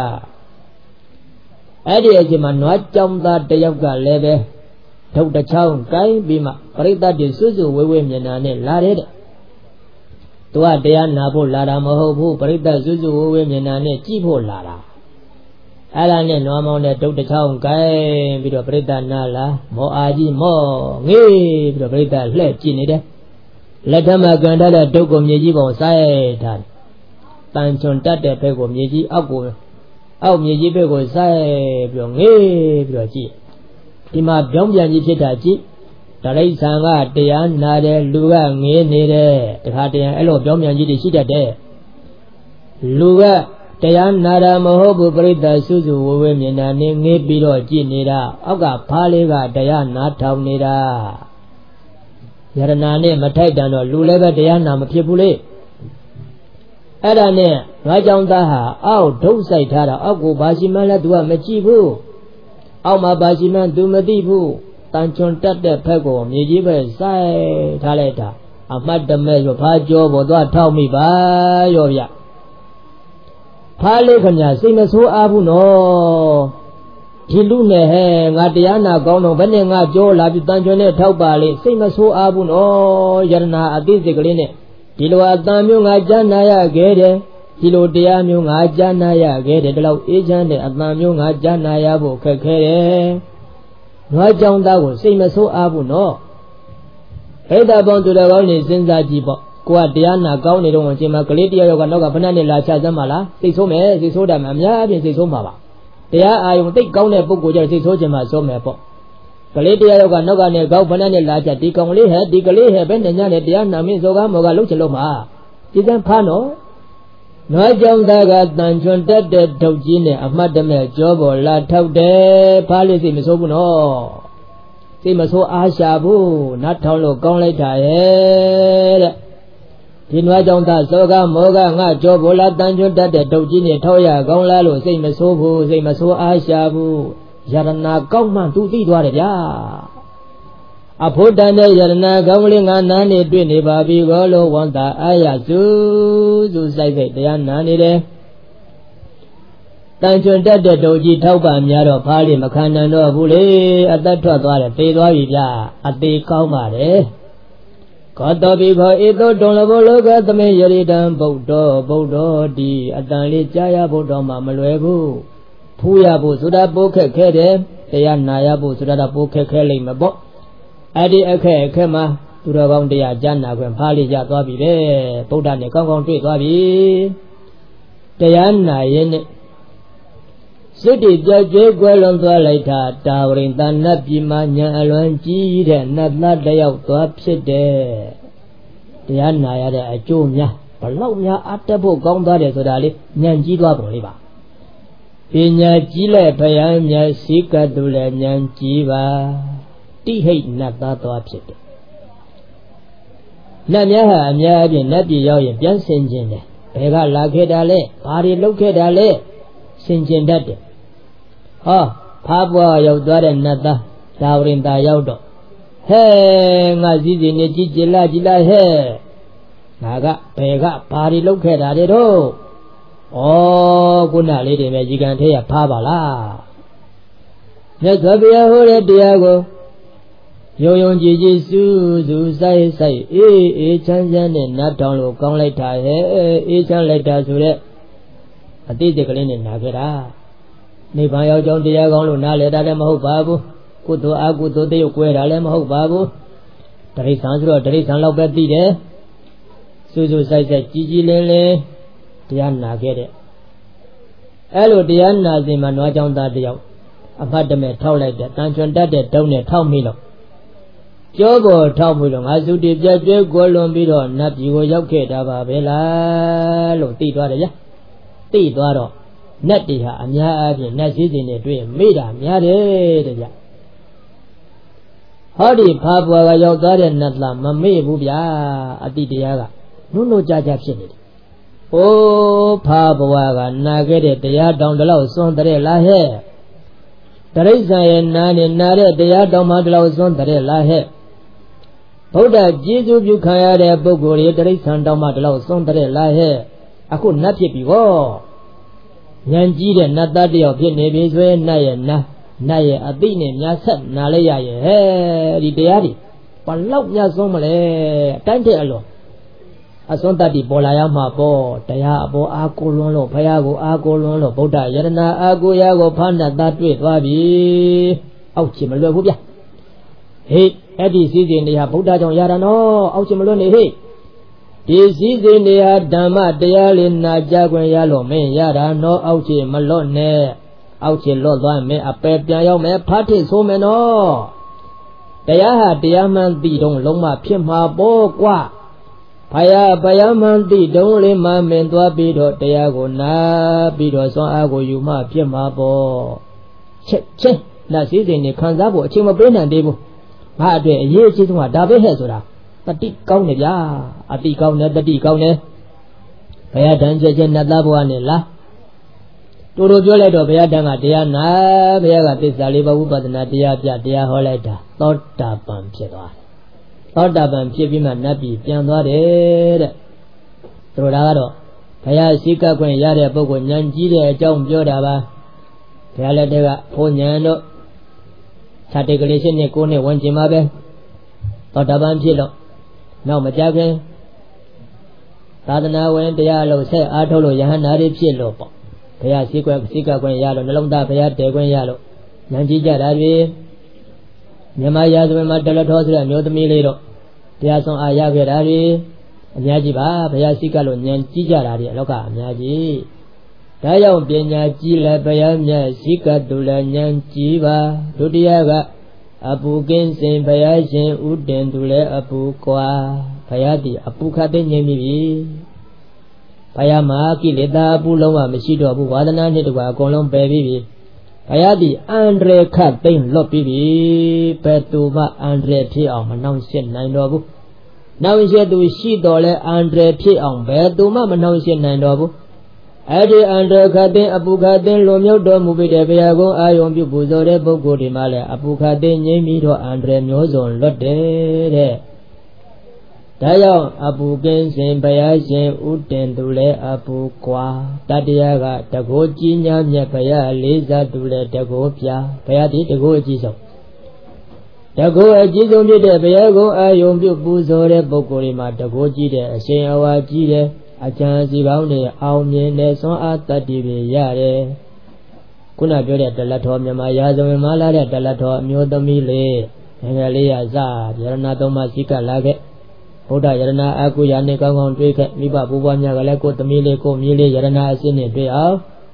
အဲ့ဒီအချိန်မှာနွားကြောင်သားတယောက်ကလည်းပဲထုတ်တစ်ချောင်းကိုင်းပြီးမှပရိသတ်တွေစွစွဝေဝေမျက်နှာနဲ့လာတဲ့သူကတရားနာဖို့လာတာမဟုတ်ဘူးပရိသတ်စွစွဝေဝေမျက်နှာနဲ့ကြည့်ဖို့လာတာအဲ့ဒါနဲ့နွားမောင်းနဲ့ထုတ်တစ်ချောင်းကိုင်းပြီးတော့ပရိသတ်နာလာမောအာကြီးမောငေးပြီးတော့ပရိသတ်လှည့်ကြည့်နေတယ်လက်ထက်မှာကန်ထားတဲ့ဒုက္ခမြေကြီးပေါ်စိုက်ထားတန်ချွန်တတ်တဲ့ဘက်ကိုမြေကြီးအောက်မြေကြီးဘက်ကိုစိုက်ပြီးတော့ငေးပြီးတော့ကြည့်ဒီမှာပြောင်းပြန်ကြီးဖြစ်တာကြည့်တရိစ္ဆာန်ကတရားနာတယ်လူကငေးနေတယ်တခါတည်းအဲ့လိုပြောင်းပြန်ကြီးတွေရှိတတ်တယ်လူကတရားနာတာမဟုတ်ဘူးပြိတ္တစုစုဝဝမြင်တာနဲ့ငေးပြီးတော့ကြည့်နေတာအောက်ကဖားလေးကတရားနာထောင်နေတာယရဏနဲ့မထိုက်တန်တော့လူလည်းပဲတရားနာမဖြစ်ဘူးလေအဲ့ဒါနဲ့ငါကြောင့်သားဟာအောက်ဒုတ်ဆိုင်ထားတာအောက်ကိုဘာရှိမှလဲ तू ကမကြည့်ဘူးအောက်မှာဘာရှိမှ तू မသိဘူးတန်ချွန်တက်တဲ့ဖက်ကိုမြေကြီးပဲစိုက်ထားလိုက်တာအမှတ်တမဲ့ရောဖားကြောပေါ်သွားထောက်မိပါရောဗျဖားလေးခင်ဗျာစိတ်မဆိုးအားဘူးနော်ဒီလူနဲ့ဟဲ့ငါတရားနာကောင်းတော့ဘယ်နဲ့ငါကြောလာပြီးတန်ချွန်နဲ့ထောက်ပါလေစိတ်မဆိုးအားဘူးနော်ယရဏအသိစိတ်ကလေးနဲ့ဒီလိုအတန်မျိုးငါကြားနာရခဲ့တယ်ဒီလိုတရားမျိုးငါကြားနာရခဲ့တယ်ဒီလောက်အေးချမ်းတဲ့အတန်မျိုးငါကြားနာရဖို့ခက်ခဲတယ်နွားကြောင်သားကိုစိတ်မဆိုးအားဘူးနော်အဲ့ဒါပေါင်းသူတော်ကောင်းနေစဉ်းစားကြည့်ပေါ့ကိုကတရားနာကောင်းနေတော့အချိန်မှာကလေးတယောက်ကနောက်ကဖဏနဲ့လာချစမ်းပါလားစိတ်ဆိုးမယ်စိတ်ဆိုးတယ်မှာအများအပြားစိတ်ဆိုးမှာပါတရားအာယုံသိကောင်းတဲ့ပုဂ္ဂိုလ်ကျစိတ်ဆိုးခြင်းမှာဆိုးမယ်ပေါ့ကလေးတယောက်ကနောက်ကနဲ့ကောက်ဖဏနဲ့လာချဒီကောင်လေးဟဲ့ဒီကလေးဟဲ့ဘယ်နဲ့ညနဲ့တရားနာမင်းစောကားမောကလှုပ်ချလို့မှာဒီကံဖားနော်နွားကြောင်သားကတန်ချွန်တက်တဲ့ထုတ်ကြီးနဲ့အမှတ်တမဲ့ကြောပေါ်လာထောက်တယ်ဖားလေးစိတ်မဆိုးဘူးနော်စိတ်မဆိုးအားရှာဘူးနတ်ထောင်လို့ကောင်းလိုက်တာရဲ့တဲ့ဒီနွားကြောင်သားစောကားမောကငါကြောပေါ်လာတန်ချွန်တက်တဲ့ထုတ်ကြီးနဲ့ထောက်ရကောင်းလားလို့စိတ်မဆိုးဘူးစိတ်မဆိုးအားရှာဘူးယရဏကောက်မှသူသိသွားတယ်ဗျာအဖို့တန်တဲ့ယရဏကောင်းကလေးငါနားနေတွေ့နေပါပြီကောလို့ဝန်တာအာရစုစိုက်တဲ့တရားနာနေတယ်တန်ချွန်တက်တဲ့တုံကြီးထောက်ပါများတော့ဖားလိမခံနိုင်တော့ဘူးလေအသက်ထွက်သွားတယ်သေသွားပြီဗျာအသေးကောင်းပါတယ်ကောတောပိခောဧသောတုံလဘောလောကသမေယရိတံဗုဒ္ဓဒီအတန်လေးကြားရဖို့တော့မှမလွယ်ဘူးဖူးရဖို့ဆိုတာပိုးခက်ခဲတယ်တရားနာရဖို့ဆိုတာပိုးခက်ခဲလိမ့်မယ်ပေါ့အဲ့ဒီအခက်မှာသူတော်ကောင်းတရားကြားနာခွင့်ဖားလေးရသွားပြီပဲဗုဒ္ဓနဲ့ကောင်းကောင်းတွေ့သွားပြီတရားနာရင်နဲ့စွတိပြကျွဲကွယ်လွန်သွားလိုက်တာတာဝရိန်တနတ်ပြည်မှာညာအလွန်ကြီးတဲ့နတ်သားတယောက်သွားဖြစ်တယ်တရားနာရတဲ့အကျိုးများဘလောက်များအတက်ဖို့ကောင်းသွားတယ်ဆိုတာလေဉာဏ်ကြီးသွားပုံလေးပါပညာကြီးလဲဘုရားမြတ်စီကတုလည်းဉာဏ်ကြီးပါတိဟိတ်နတ်သားသွားဖြစ်တယ်နတ်များဟာအများအပြားနတ်ပြည်ရောက်ရင်ပြန်ဆင်ခြင်းတယ်ဘယ်ကလာခဲ့တာလဲဘာတွေလုပ်ခဲ့တာလဲဆင်ခြင်းတတ်တယ်ဟောဖားပွားရောက်သွားတဲ့နတ်သားဒါဝရင်သာရောက်တော့ဟဲငါစည်းစိမ်နေကြည်ကြည်လာဟဲ့ငါကဘယ်ကဘာတွေလုပ်ခဲ့တာလဲတော့ဩခုနလေးတွေပဲကြီးကံထဲရဖားပါလားမြတ်စွာဘုရားဟောတဲ့တရားကိုယုံယုံကြည်ကြည်စူးစူးစိုက်စိုက်အေးချမ်းချမ်းနဲ့နတ်တောင်လို့ကောင်းလိုက်တာဟဲ့အေးချမ်းလိုက်တာဆိုတဲ့အတိတ်ကလေးနဲ့နာခဲ့တာနိဗ္ဗာန်ရောက်ကြောင်းတရားကောင်းလို့နားလည်တာလည်းမဟုတ်ပါဘူးကုသိုလ်အကုသိုလ်တည်းကိုကွဲတာလည်းမဟုတ်ပါဘူးတရိစ္ဆာန်ဆိုတော့တရိစ္ဆာန်လောက်ပဲသိတယ်စူးစူးစိုက်စိုက်ကြည်ကြည်လင်းလင်းတရားနာခဲ့တဲ့အဲ့လိုတရားနာစဉ်မှာနွားကြောင်းသားတယောက်အဖတ်တမဲ့ထောက်လိုက်တဲ့တန်ချွန်တတ်တဲ့တုံးနဲ့ထောက်မိလို့ကြောပေါ်ထောက်ပြီးတော့ငါစုတည်ပြတ်ကျွဲကိုလွန်ပြီးတော့နတ်ပြည်ကိုရောက်ခဲ့တာပါပဲလားလို့သိသွားတယ်ဗျာသိသွားတော့နတ်တွေဟာအများအားဖြင့်နတ်စည်းစိမ်တွေတွေ့မေ့တာများတယ်တဲ့ဗျာဟောဒီဖာပွားကရောက်သွားတဲ့နတ်လားမမေ့ဘူးဗျာအတိတရားကနုံနုံကြကြဖြစ်နေတယ်။အိုးဖာပွားကနာခဲ့တဲ့တရားတောင်တလောက်စွန့်တဲ့လားဟဲ့တရိစ္ဆာန်ရဲ့နာနဲ့နာတဲ့တရားတောင်မှတလောက်စွန့်တဲ့လားဟဲ့ဗုဒ္ဓကျေးဇူးပြုခံရတဲ့ပုဂ္ဂိုလ်တွေတရိစ္ဆာန်တောင်မှတလောက်စွန့်တဲ့လားဟဲ့အခုနတ်ဖြစ်ပြီဗောဉာဏ်ကြီးတဲ့နတ်သားတယောက်ဖြစ်နေပြီဆိုရင်နတ်ရဲ့အသိနဲ့များဆက်နာလိုက်ရရဲ့ဟဲ့ဒီတရားတွေဘလောက်များစွန့်မလဲအတိုင်းတဲ့အလွန်အစွန်းတတ်တိပေါ်လာရမှာပေါ့တရားအပေါ်အာကိုလွန်းလို့ဘုရားကိုအာကိုလွန်းလို့ဗုဒ္ဓယရဏအာကိုရာကိုဖားနတ်သားတွေ့သွားပြီအောက်ချင်မလွယ်ဘူးဗျဟေးအဲ့ဒီစည်းစိမ်တွေဟာဗုဒ္ဓကြောင့်ရတာနော်အောက်ချင်မလွယ်နေဟေးဒီစည်းစိမ်တွေဟာဓမ္မတရားလေးနာကြားခွင့်ရလို့မင်းရတာနော်အောက်ချင်မလွတ်နဲ့အောက်ချင်လွတ်သွားမင်းအပယ်ပြန်ရောက်မယ်ဖားထစ်ဆိုးမယ်နော်တရားဟာတရားမှန်သိတော့လုံးမဖြစ်မှာပေါ့ကွာဖယားမှန်သိတုံးလေးမှမင်းသွားပြီးတော့တရားကိုနာပြီးတော့စွမ်းအားကိုယူမှဖြစ်မှာပေါ့ချက်လက်စည်းစိမ်နေခံစားဖို့အချိန်မပေးနိုင်သေးဘူးငါအတွက်အရေးအကြီးဆုံးကဒါပဲဟဲ့ဆိုတာတတိကောင်းတယ်ဗျာအတိကောင်းတယ်တတိကောင်းတယ်ဘုရားတန်ချက်နတ်သားဘဝနဲ့လားတူတူပြောလိုက်တော့ဘုရားတန်ကတရားနာဘုရားကသစ္စာလေးပါးဝိပဿနာတရားပြတရားဟောလိုက်တာသောတာပန်ဖြစ်သွားသောတာပန်ဖြစ်ပြီးမှနတ်ပြည်ပြန်သွားတယ်တဲ့သူတို့ကတော့ဘုရားရှိကခွင့်ရတဲ့ပုဂ္ဂိုလ်ဉာဏ်ကြီးတဲ့အကြောင်းပြောတာပါဘုရားလက်ထက်ကဘုံဉာဏ်တို့ခြားတေကလေးရှင်းနဲ့ကိုယ်နဲ့ဝင်ကျင်ပါပဲသောတာပန်ဖြစ်လို့နောက်မကြခင်သာသနာဝင်တရားလို့ဆက်အားထုတ်လို့ယဟန္တာတွေဖြစ်လို့ပေါ့ဘုရားရှိကခွင့်ရလို့နှလုံးသားဘုရားတည်ခွင့်ရလို့ဉာဏ်ကြီးကြတာတွေမြန်မာရာဇဝင်မှာတလထောဆိုတဲ့အမျိုးသမီးလေးတို့တရားဆုံးအားရခဲ့တာတွေအများကြီးပါဘုရားရှိကလို့ဉာဏ်ကြီးကြတာတွေအလောကအများကြီးဒါကြောင့်ပညာကြီးလည်းဘုရားမြတ်ရှိကတူလည်းဉာဏ်ကြီးပါဒုတိယကအပူကင်းစင်ဘုရားရှင်ဥတင်သူလည်းအပူကွာဘုရားတည်အပူခတ်သိငြိမ်ပြီဘုရားမှာကိလေသာအပူလုံးဝမရှိတော့ဘူးဝါဒနာနဲ့တကွာအကုန်လုံးပယ်ပြီးပြီဘုရားသည်အန္တရာယ်ခတ်သိမ့်လွတ်ပြီးပြီဘယ်သူမှအန္တရာယ်ဖြစ်အောင်မနှောင့်ယှက်နိုင်တော့ဘူးနှောင့်ယှက်သူရှိတော်လဲအန္တရာယ်ဖြစ်အောင်ဘယ်သူမှမနှောင့်ယှက်နိုင်တော့ဘူးအဲ့ဒီအန္တရာယ်ခတ်သိမ့်အပူခတ်သိမ့်လွန်မြောက်တော်မူပြီးတဲ့ဘုရားကိုအာယုံပြုပူဇော်တဲ့ပုဂ္ဂိုလ်တွေမှလည်းအပူခတ်သိမ့်ငြိမ်းပြီးတော့အန္တရာယ်မျိုးစုံလွတ်တယ်တဲ့ဒါကြောင့်အပူကင်းစင်ဘုရားရှင်ဥတင်သူလည်းအပူကွာတတရားကတကိုးကြီးညာမြတ်ဘုရားလေးစားသူလည်းတကိုးပြဘုရားဒီတကိုးအကြီးဆုံးတကိုးအကြီးဆုံးဖြစ်တဲ့ဘုရားကိုအာယုံပြုပူဇော်တဲ့ပုဂ္ဂိုလ်တွေမှာတကိုးကြီးတဲ့အရှင်အဝါကြီးတဲ့အကျဉ်းစီပေါင်းတွေအောင်မြင်တဲ့ဆွမ်းအားတတ္တိတွေရတယ်ခုနပြောတဲ့တလတ်တော်မြန်မာရာဇဝင်မှာလာတဲ့တလတ်တော်အမျိုးသမီးလေးငယ်ငယ်လေးရစရဏသုံးပါးစိကလာခဲ့ဘုဒ္ဓယရဏအာကုယာနဲ့ကောင်းကောင်းတွေ့ခဲ့မိဘဘိုးဘွားများကလည်းကိုယ်သမီးလေးကိုမြေးလေးယရဏအစစ်နဲ့တွေ့အောင်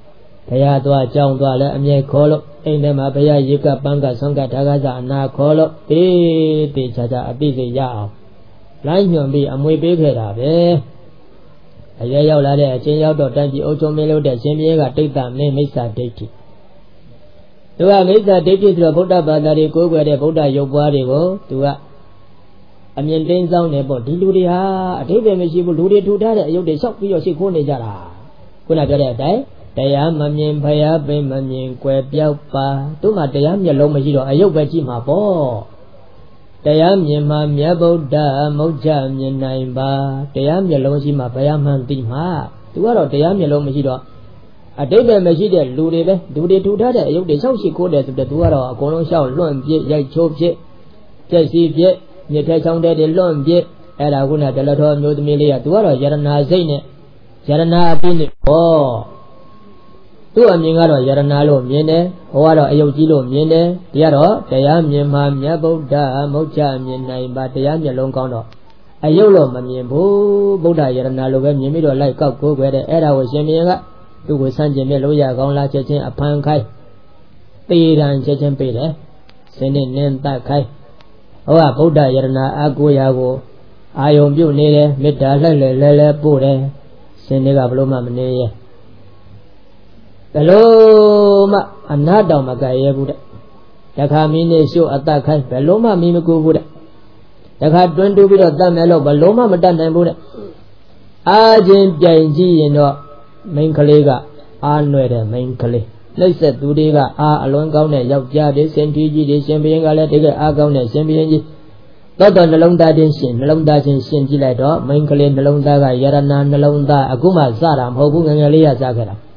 ဘုရားသွားကြောင်းသွားလဲအမြဲခေါ်လို့အိမ်ထဲမှာဘုရားရေကပန်းကဆုံးကဒါကစားအနာခေါ်လို့တေးချာချာအသိစိတ်ရအောင်လိုင်းညွန်ပြီးအမွေပေးခဲ့တာပဲအရွယ်ရောက်လာတဲ့အချင်းရောက်တော့တိုင်းပြည်အုပ်ချုပ်မင်းလို့တဲ့ရှင်ပြေကတိတ်တမင်းမိစ္ဆာဒိဋ္ဌိသူကမိစ္ဆာဒိဋ္ဌိဆိုတော့ဗုဒ္ဓဘာသာတွေကိုးကွယ်တဲ့ဗုဒ္ဓရုပ်ပွားတွေကိုသူကအမြင်တင်းဆောင်နေပေါ့ဒီလူတွေဟာအတိတ်ပဲမရှိဘူးလူတွေထူထားတဲ့အယုတ်တွေလျှောက်ပြီးတော့ရှိခိုးနေကြတာခုနပြောတဲ့အတိုင်းတရားမမြင်ဖယားပင်မမြင်ကွယ်ပြောက်ပါသူမှတရားမျက်လုံးမရှိတော့အယုတ်ပဲကြည့်မှာပေါ့တရားမြင်မှမြတ်ဗုဒ္ဓမုတ်ချမြင်နိုင်ပါတရားမျက်လုံးရှိမှဘယားမှန်သိမှာသူကတော့တရားမျက်လုံးမရှိတော့အတိတ်ပဲမရှိတဲ့လူတွေပဲလူတွေထူထားတဲ့အယုတ်တွေလျှောက်ရှိခိုးတယ်ဆိုတဲ့သူကတော့အကုန်လုံးလျှောက်လွန့်ပြစ်ရိုက်ချိုးပြစ်ပြက်စီးပြစ်မြစ်ထဲချောင်းတဲ့တွေလွန့်ပြစ်အဲ့ဒါခုနတလတော်မျိုးသမီးလေးကသူကတော့ယရနာစိတ်နဲ့ယရနာအပြည့်နဲ့ဟောသူ့အမြင်ကတော့ယရနာလို့မြင်တယ်ဟောကတော့အယုတ်ကြီးလို့မြင်တယ်ဒီကတော့တရားမြင်မှမြတ်ဗုဒ္ဓမုတ်ချမြင်နိုင်ပါတရားမျက်လုံးကောင်းတော့အယုတ်လို့မမြင်ဘူးဗုဒ္ဓယရနာလို့ပဲမြင်ပြီးတော့လိုက်ကောက်ကိုးခွဲတဲ့အဲ့ဒါကိုရှင်မြင်ကသူ့ကိုစမ်းကျင်မြက်လို့ရကောင်းလားချက်ချင်းအဖန်ခိုင်းတေရန်ချက်ချင်းပေးတယ်စင်းနဲ့နင်းတတ်ခိုင်းဟောဗုဒ္ဓယရနာအကိုရာကိုအာယုံပြုတ်နေတယ်မေတ္တာလှည့်လဲလဲပို့တယ်စင်းတွေကဘလို့မှမနေရဲ့ဘလို့မှအနာတောင်မကဲရဲဘူးတဲ့တခါမင်းနေရှုအသက်ခိုင်းဘလို့မှမင်းမကူဘူးတဲ့တခါတွန်းတူးပြီးတော့တတ်မယ်လို့ဘလို့မှမတတ်နိုင်ဘူးတဲ့အာချင်းပြိုင်ကြည့်ရင်တော့မိန်းကလေးကအာနွယ်တဲ့မိန်းကလေးနှိပ်စက်သူတွေကအာအလွန်ကောင်းတဲ့ယောက်ျားတွေစင်တီကြီးတွေရှင်ဘရင်ကလည်းတကယ်အားကောင်းတဲ့ရှင်ဘရင်ကြီးတော့နှလုံးသားချင်းရှင်နှလုံးသားချင်းရှင်ကြည့်လိုက်တော့မိန်းကလေးနှလုံးသားကယရနာနှလုံးသားအခုမှစတာမဟုတ်ဘူးငယ်ငယ်လေးရစခဲ့တာ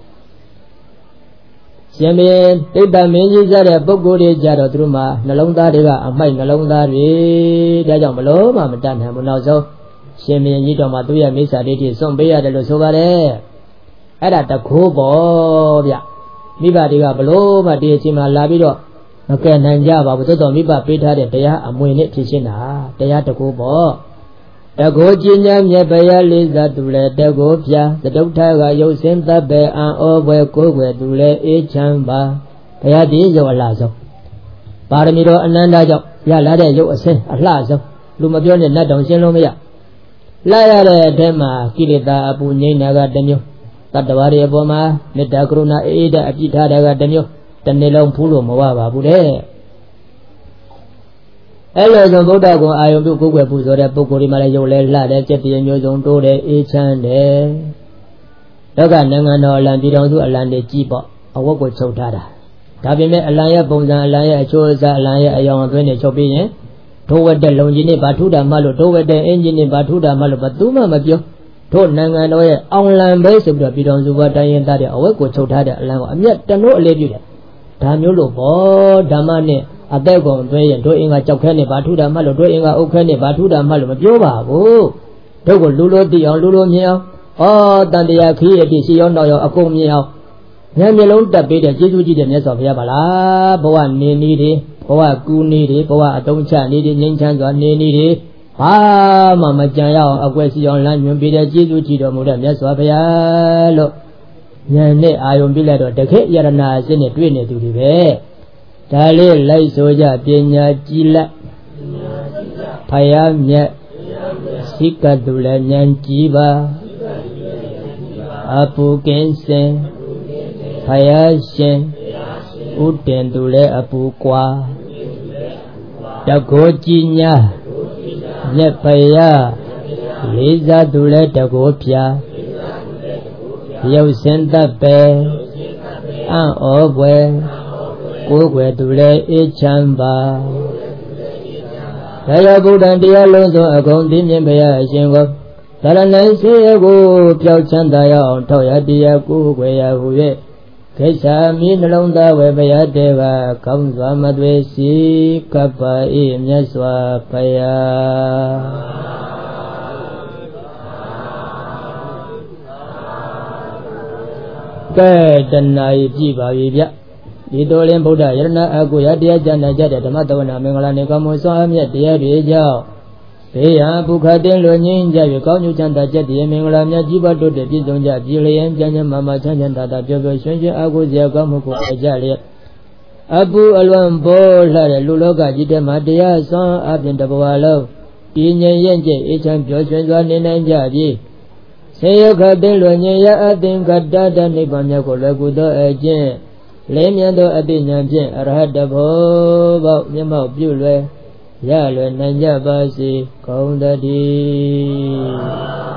ရှင်ဘရင်တိတ်တမင်းကြီးစတဲ့ပုဂ္ဂိုလ်တွေကြတော့သူတို့မှာနှလုံးသားတွေကအမိုက်နှလုံးသားတွေဒါကြောင့်မလို့မှမတတ်နိုင်ဘူးနောက်ဆုံးရှင်ဘရင်ကြီးတော်မှာသူ့ရဲ့မိစ္ဆာဒိဋ္ဌိစွန့်ပေးရတယ်လို့ဆိုပါတယ်အဲ့ဒါတခိုးပေါ့ဗျမိဘတွေကဘလို့မှဒီအချိန်မှာလာပြီးတော့မကဲနိုင်ကြပါဘူးသို့တော်မိဘပေးထားတဲ့တရားအမွေနဲ့ဖြစ်ရှင်းတာတရားတခိုးပေါ့တခိုးကျင်းညာမြတ်ဘယလေးစားသူလဲတခိုးပြသတုထကရုပ်စင်းတပ်ပဲအံ့ဩပွဲကိုယ်ွယ်သူလဲအေးချမ်းပါဘုရားတည်ရုပ်အလှဆုံးပါရမီတော်အနန္တကြောင့်ရလာတဲ့ရုပ်အစင်းအလှဆုံးလူမပြောနဲ့နတ်တောင်ရှင်းလို့မရလာရတဲ့အထက်မှာကိလေသာအပူငြိမ်းတာကတစ်မျိုးတတ္တဝါတွေအပေါ်မှာမေတ္တာကရုဏာအေးတဲ့အပြစ်ထားတာကတစ်မျိုးတစ်နေ့လုံးဖူးလို့မဝပါဘူးတဲ့အဲ့လိုဆိုဗုဒ္ဓကိုအာယုံပြုကိုယ်ွယ်ပူဇော်တဲ့ပုဂ္ဂိုလ်ဒီမှာလည်းရုပ်လဲလှတဲ့စက်တည်းမျိုးစုံတိုးတယ်အေးချမ်းတယ်လောကနိုင်ငံတော်အလံပြည်တော်စုအလံတွေကြီးပေါ့အဝတ်ကိုချုပ်ထားတာဒါပေမဲ့အလံရဲ့ပုံစံအလံရဲ့အချိုးအစားအလံရဲ့အယောင်အသွင်းတွေချုပ်ပြီးရင်ဒိုးဝက်တဲ့လုံကြီးနဲ့ဗာထုတာမှလို့ဒိုးဝက်တဲ့အင်ဂျင်နဲ့ဗာထုတာမှလို့ဘသူမှမပြောတို့နိုင်ငံတော်ရဲ့အောင်လံပဲဆိုပြီးတော့ပြည်တော်စုဘတိုင်းရင်သားတဲ့အဝတ်ကိုချုပ်ထားတဲ့အလံကိုအမျက်တနိုးအလေးပြုတယ်ဒါမျိုးလို့ပေါ့ဓမ္မနဲ့အသက်ကုန်သွဲရင်တို့အင်္ဂါကြောက်ခဲနဲ့ဗာထုတာမှလို့တို့အင်္ဂါအုတ်ခဲနဲ့ဗာထုတာမှလို့မပြောပါဘူးတို့ကိုလူလိုသိအောင်လူလိုမြင်အောင်တန်တရားခီးရည်ရှိရောနောက်ရောအကုန်မြင်အောင်ဉာဏ်မျိုးလုံးတက်ပေးတဲ့ကျေးဇူးကြီးတဲ့မြတ်စွာဘုရားပါလားဘဝနေနည်းတွေဘဝကူနည်းတွေဘဝအတုံးချနည်းတွေငြိမ်းချမ်းစွာနေနည်းတွေဘာမှမကြံရအောင်အကွယ်စီအောင်လမ်းညွှန်ပေးတဲ့ကျေးဇူးကြီးတော်မူတဲ့မြတ်စွာဘုရားလို့ဉာဏ်နဲ့အာယုံပြလိုက်တော့တခေယရနာအစစ်နဲ့တွေ့နေသူတွေပဲဒါလေးလိုက်ဆိုကြပညာကြည်လက်ဖယားမြတ်စိကတုလည်းဉာဏ်ကြည်ပါအပူကင်းစင်ဖယားရှင်ဥတင်သူလည်းအပူကွာတကောကြည်ညာမြတ်ဖယားလေးစားသူလည်းတကောဖြာရုပ်စင်တပ်ပဲအံ့ဩပွဲကိုယ်ွယ်သူလည်းအေးချမ်းပါတရားဗုဒ္ဓံတရားလုံးစုံအကုန်သိမြင်ဘုရားအရှင်ကိုသရဏံစေကိုပျောက်ချမ်းသာရအောင်ထောက်ရတရားကိုယ်ွယ်ရဟူ၍ခိစ္ဆာမိနှလုံးသားဝယ်ဘုရားတေကကောင်းစွာမသွေစီကပ္ပအေးမြတ်စွာဘုရားကဲတဏှာကြီးကြည့်ပါပြီဗျဒီတော်လင်းဗုဒ္ဓယရဏအကုရတရားကျမ်းနာကြတဲ့ဓမ္မတဝနာမင်္ဂလာနေကောင်းမွန်စွာအမြတ်တရားတွေကြောင့်ဘေးဟာဘုခတဲ့လွန်ငင်းကြ၍ကောင်းကျိုးချမ်းသာချက်တည်းမင်္ဂလာများကြီးပွားတိုးတက်ပြည့်စုံကြပြည်လျင်ကျမ်းကျမ်းမာမာချမ်းချမ်းသာသာပျော်ပျော်ရွှင်ရွှင်အားကိုးစရာကောင်းမှုကိုအကြလျက်အပူအလွန်ပေါ်လှတဲ့လူလောကကြီးထဲမှာတရားစွမ်းအပြင်တဘဝလုံးပြင်းငြိမ်ရဲ့ကျအေးချမ်းပျော်ရွှင်စွာနေနိုင်ကြပြီဆေယခတဲ့လွန်ငင်းရအသင်္ကတတနိဗ္ဗာန်မြတ်ကိုလွယ်ကူသောအကျင့်လေးမြတ်သောအသိဉာဏ်ဖြင့်အရဟတဘောပေါက်မျက်မှောက်ပြုလွယ်ရလွယ်နိုင်ကြပါစေကုန်သတည်း